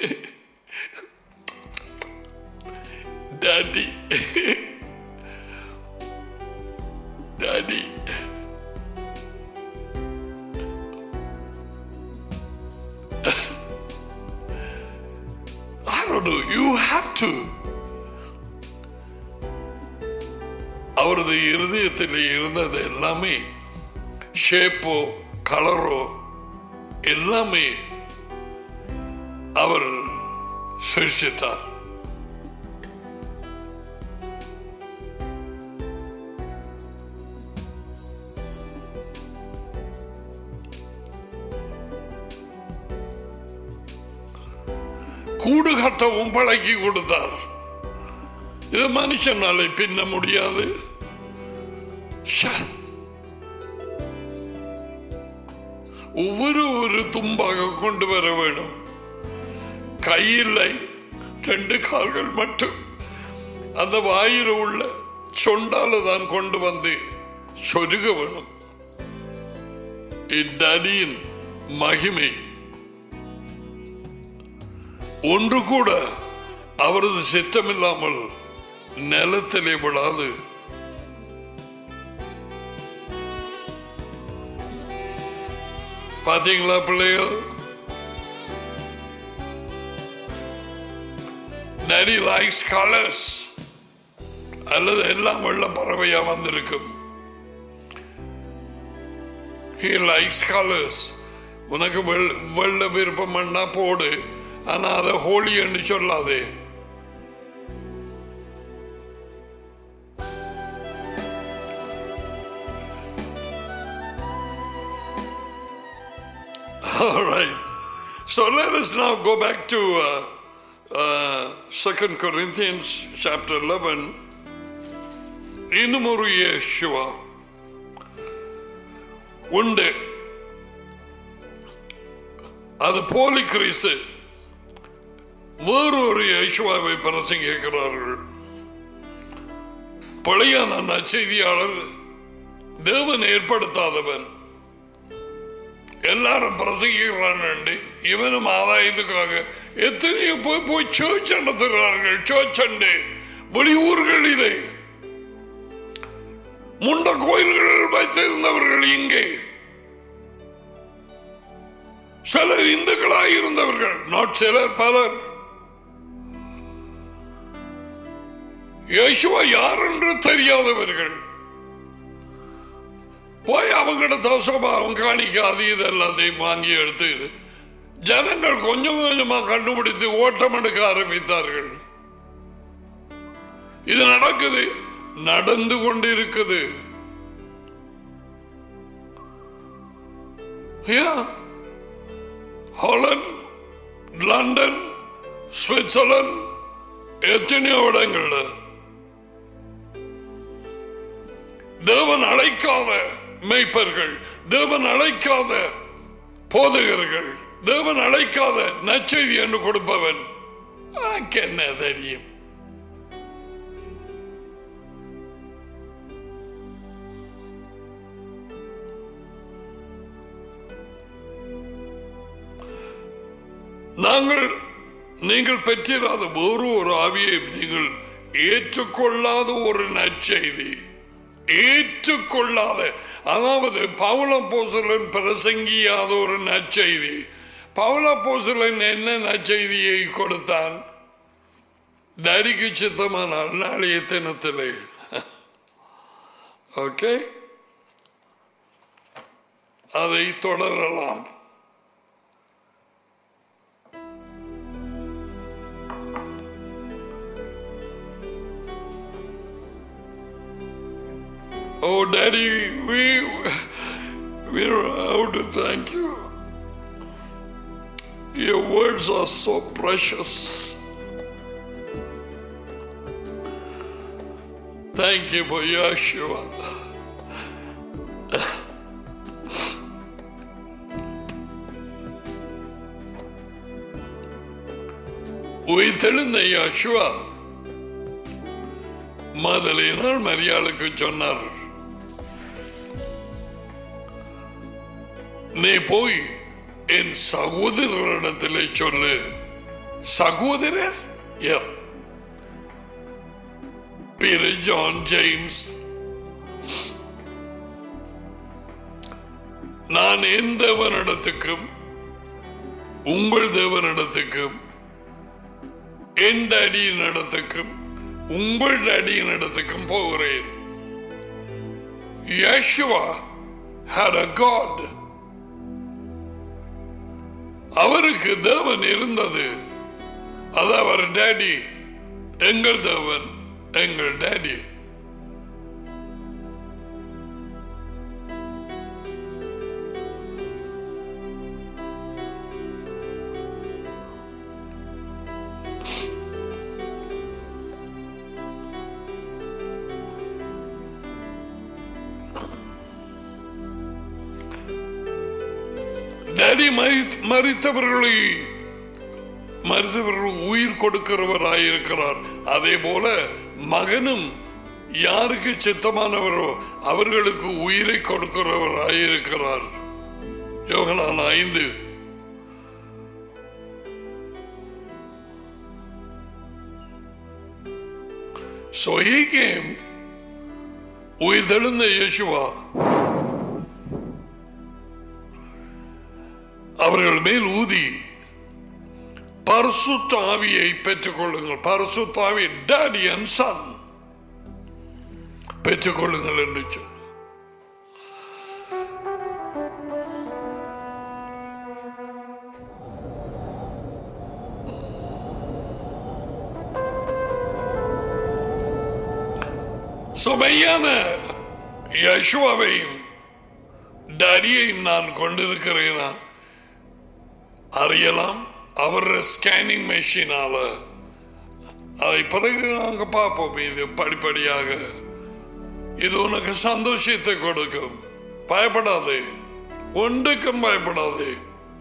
Daddy daddy I don't know, you have to. அவரது இருதயத்தில் இருந்தது எல்லாமே, ஷேப்போ கலரோ எல்லாமே அவர் சிருஷ்டித்தார். கூடு கட்டவும் பழக்கி கொடுத்தார். இது மனுஷனாலே பின்ன முடியாது. ஒவ்வொரு ஒரு தும்பாக கொண்டு வர வேண்டும். கையில்லை, ரெண்டு கால்கள் மட்டும் அந்த வாயில உள்ள சொண்டால தான் கொண்டு வந்து சொருக வேணும். இத்தடியின் மகிமை ஒன்று கூட அவரது சித்தமில்லாமல் நிலத்திலே விடாது. பாத்தீங்களா பிள்ளைகள்? Daddy likes colors. அல்லது எல்லாம் வெள்ள பறவையா வந்திருக்கும். He likes colors. உனக்கு வெள்ள விருப்பம் பண்ணா போடு, ஆனா அதை ஹோலி என்று சொல்லாதே. All right. So let us now go back to uh, uh, Second Corinthians chapter eleven. இன்னும் ஒரு இயேசுவா உண்டு. அது போலி கிறிஸ்து வேறொரு இயேசுவாவை பிரசங்கிக்கிறார்கள். பழையான நற்செய்தியாளர் தேவன் ஏற்படுத்தாதவன், எல்லாரும் பிரசங்கிக்கிறான். இவனும் ஆதாயத்துக்காக எத்தனையோ போய் போய் சர்ச் நடத்துகிறார்கள். சர்ச் அண்டு வெளியூர்களிலே முண்ட கோயில்கள் வைத்திருந்தவர்கள் இங்கே சிலர் இந்துக்களாக இருந்தவர்கள், நாட் சிலர், பலர். இயேசுவா யார் என்று தெரியாதவர்கள் போய் அவங்கள்ட்ட தோசமா அவங்க காணிக்காது இது எல்லாத்தையும் வாங்கி எடுத்து ஜனங்கள் கொஞ்சம் கொஞ்சமா கண்டுபிடித்து ஓட்டம் எடுக்க ஆரம்பித்தார்கள். இது நடக்குது, நடந்து கொண்டிருக்குது. ஹாலந்து, லண்டன், சுவிட்சர்லாந்து, எத்தனையோ இடங்கள்ல தேவன் அழைக்காத மெய்ப்பர்கள், தேவன் அழைக்காத போதகர்கள், தேவன் அழைக்காத நற்செய்தி என்று கொடுப்பவன் எனக்கு என்ன தெரியும்? நாங்கள் நீங்கள் பெற்றிராத வேறு ஒரு ஆவியை நீங்கள் ஏற்றுக்கொள்ளாத ஒரு நற்செய்தி, ஏற்றுக்கொள்ளாத, அதாவது பவுல் அப்போஸ்தலன் பிரசங்கியாத ஒரு நற்செய்தி. பவுல் அப்போஸ்தலன் என்ன நற்செய்தியை கொடுத்தான்? டேடிக்கு சித்தமானால் நாளைய தினத்திலே. ஓகே, அதை தொடரலாம். Oh, Daddy, we we are out to thank you. Your words are so precious. Thank you for Yeshua. உயிர்த்தெழுந்த யேசுவா மதலினால் மரியாளுக்கு சொன்னார், நீ போய் என் சகோதரரிடத்திலே சொல்லு. சகோதரர் பீட்டர், ஜான், ஜேம்ஸ், நான் என் தேவனிடத்துக்கும் உங்கள் தேவனிடத்துக்கும் என் அடியின் இடத்துக்கும் உங்கள் அடியின் இடத்துக்கும் போகிறேன். Yeshua had a God. அவருக்கு தேவன் இருந்தது. அது அவர் டேடி, எங்கள் தேவன், எங்கள் டேடி. டேடி மரித்தவர்களை மரித்தவர்கள் உயிர் கொடுக்கிறவராயிருக்கிறார். அதே போல மகனும் யாருக்கு சித்தமானவரோ அவர்களுக்கு உயிரை கொடுக்கிறவராயிருக்கிறார். யோகனான் ஐந்து. So he came, உயிர்த்தெழுந்த இயேசுவா அவர்கள் மேல் ஊதி பரிசுத்த ஆவியை பெற்றுக் கொள்ளுங்கள். பரிசுத்த ஆவி டாடி அண்ட் சன் பெற்றுக் கொள்ளுங்கள் என்று சொல். சுமையான யேசுவையும் டாடியையும் நான் கொண்டிருக்கிறேனா அறியலாம். அவர் ஸ்கேனிங் மெஷினால அதை பிறகு நாங்க பார்ப்போம். இது படிப்படியாக இது உனக்கு சந்தோஷத்தை கொடுக்கும். பயப்படாதே, ஒன்றுக்கும் பயப்படாதே.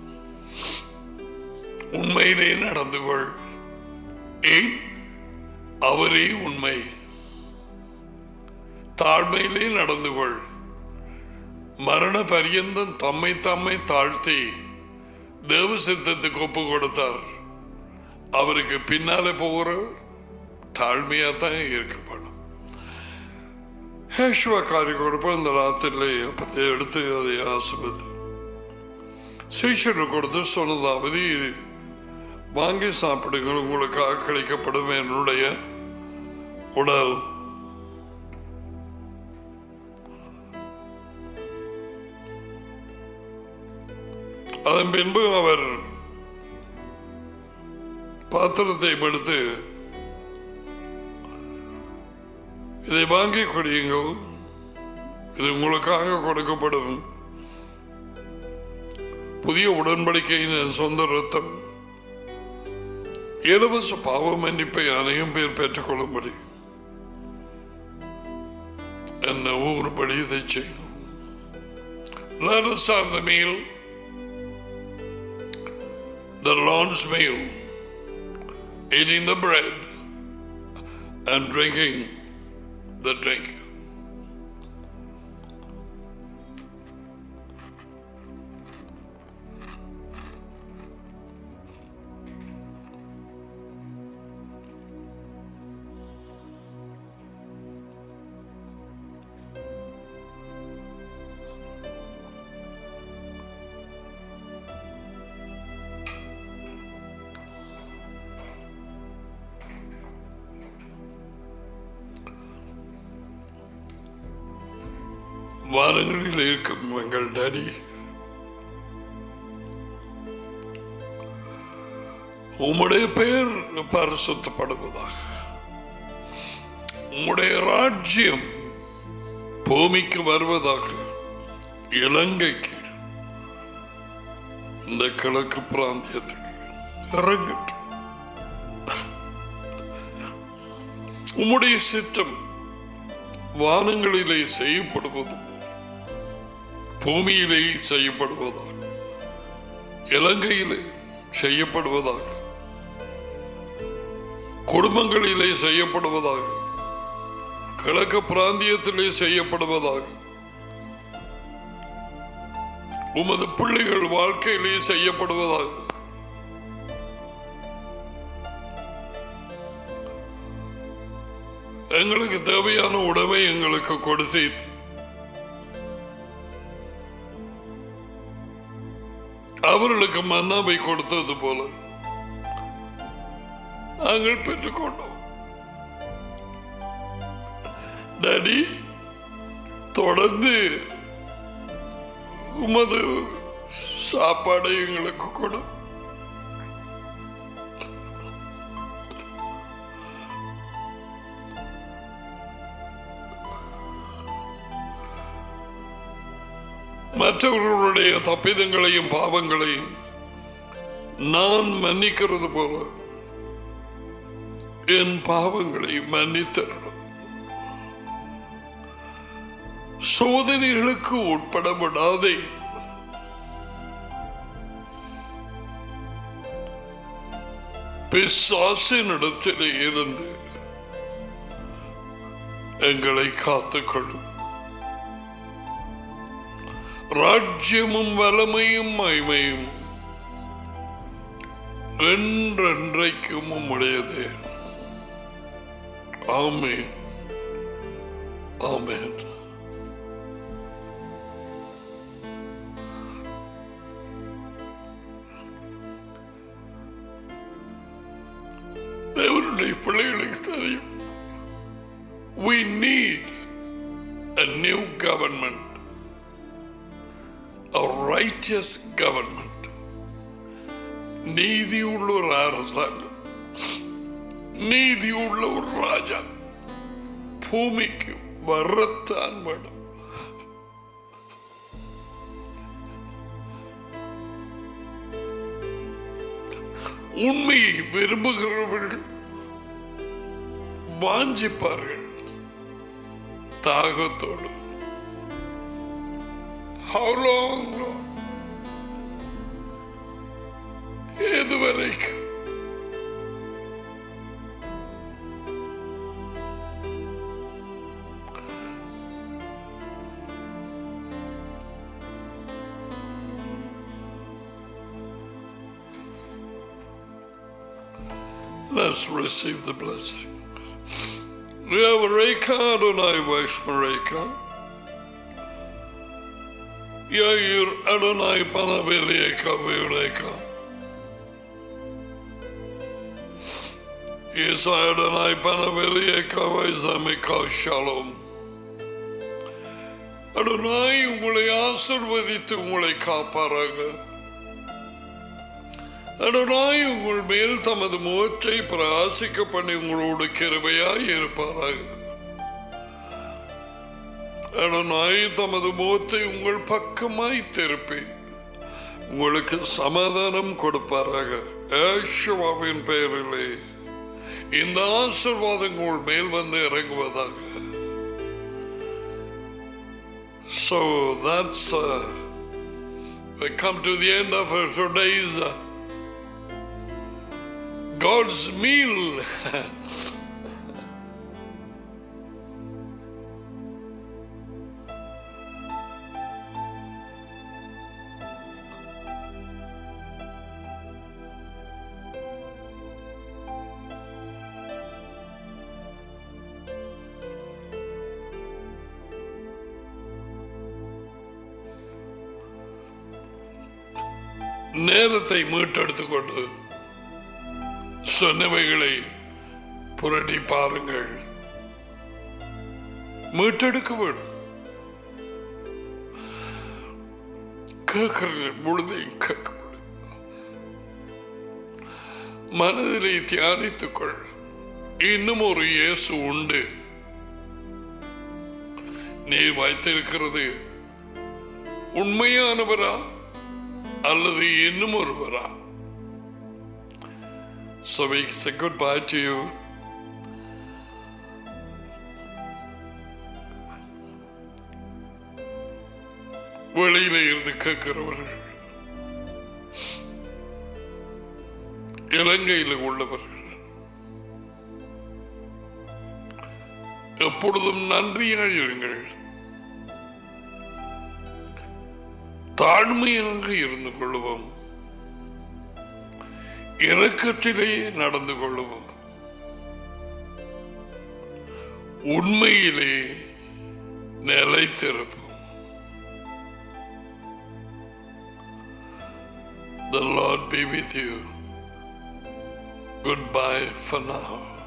உண்மையிலே நடந்து கொள். ஏன்? அவரே உண்மை. தாழ்மையிலே நடந்து கொள். மரண பரியந்தம் தம்மை தம்மை தாழ்த்தி தேவ சித்தத்துக்கு ஒப்பு கொடுத்தார். அவருக்கு பின்னாலே போகிற தாழ்மையா தான் இருக்கப்படும். ஹேஷ்வா காரி கொடுப்ப இந்த ராத்திரிலே அப்பத்தை எடுத்து அதை ஆசுபது சீஷரு கொடுத்து சொன்னதாவது, வாங்கி சாப்பிடுங்கள், உங்களுக்கு ஆக்களிக்கப்படும் என்னுடைய உடல். அதன் பின்பு அவர் பாத்திரத்தை எடுத்து, இதை வாங்கி குடியுங்கள், இது உங்களுக்காக கொடுக்கப்படும் புதிய உடன்படிக்கையின் சொந்த ரத்தம். இலவச பாவ மன்னிப்பை அனைவரும் பேர் பெற்றுக் கொள்ளும்படி என்ன ஒருபடி இதை செய்யும். Let us have the meal, the Lord's meal, eating the bread and drinking the drink. வானங்களில் இருக்கும் எங்கள் டாடி, உம்முடைய பெயர் பரிசுத்தப்படுவதாக, உம்முடைய ராஜ்யம் பூமிக்கு வருவதாக, இலங்கைக்கு இந்த கிழக்கு பிராந்தியத்துக்கு இறங்கட்டும். உம்முடைய சித்தம் வானங்களிலே செய்யப்படுவது பூமியிலே செய்யப்படுவதாக, இலங்கையிலே செய்யப்படுவதாக, குடும்பங்களிலே செய்யப்படுவதாக, கிழக்கு பிராந்தியத்திலே செய்யப்படுவதாக, உமது பிள்ளைகள் வாழ்க்கையிலே செய்யப்படுவதாக. எங்களுக்கு தேவையான உணவை எங்களுக்கு கொடுத்தீர். அவர்களுக்கு மன்னாவை கொடுத்தது போல நாங்கள் பெற்றுக்கொண்டோம். டாடி, தொடர்ந்து உமது சாப்பாடை எங்களுக்கு கொடு. மற்றவர்களுடைய தப்பிதங்களையும் பாவங்களையும் நான் மன்னிக்கிறது போல என் பாவங்களை மன்னித்தரணும். சோதனைகளுக்கு உட்பட விடாதே. பிசாசின் இடத்திலே இருந்து எங்களை காத்துக்கொள்ளும். ராஜ்யமும் வலமையும் மகிமையும் என்றென்றைக்கும் உம்முடையதே. ஆமென், ஆமென். தேவனுடைய பிள்ளைகளுக்கு தெரியும். We need a new government, a righteous government. நீதியுள்ள ஒரு அரசாங்கம், நீதியுள்ள ஒரு ராஜா பூமிக்கு வரத்தான் வேணும். உண்மையை விரும்புகிறவர்கள் வாஞ்சிப்பார்கள் தாகத்தோடு. How long, Lord? எதுவரைக்கும்? Let's receive the blessing. Yavareka Adonai Vashmareka Yair Adonai Panaveleka Vireka Yesa Adonai Panaveleka Vizamika Shalom. Adonai உங்களை ஆசீர்வதித்து உங்களை காப்பாராக. அடனாய் உங்கள் மேல் தமது முகத்தை பிரகாசிக்க பண்ணி உங்களோடு கிருபையாய் இருப்பாராக. அடனாய் தமது முகத்தை உங்கள் பக்கமாய் திருப்பி உங்களுக்கு சமாதானம் கொடுப்பாராக. யேசுவின் பெயரிலே இந்த ஆசீர்வாதம் உங்கள் மேல் வந்து இறங்குவதாக. So that's uh, we come to the end of our today's uh, God's meal. நேரத்தை மீட்டெடுத்துக் கொண்டு சொன்னவைகளை புரட்டி பாருங்கள். மீட்டெடுக்க வேண்டும். கேட்கிற பொழுதையும் கேட்க மனதிலே தியானித்துக்கொள். இன்னும் ஒரு இயேசு உண்டு. நீ வைத்திருக்கிறது உண்மையானவரா அல்லது இன்னும் ஒருவரா? So we say goodbye to you. வெளியிலே இருந்து கேட்கிறவர்கள், இலங்கையில் உள்ளவர்கள் எப்பொழுதும் நன்றியாக இருங்கள். தாழ்மையாக இருந்து கொள்வோம். இரக்கத்திலே நடந்து கொள்வோம். உண்மையிலே நிலைத்திருப்போம். The Lord be with you. Goodbye for now.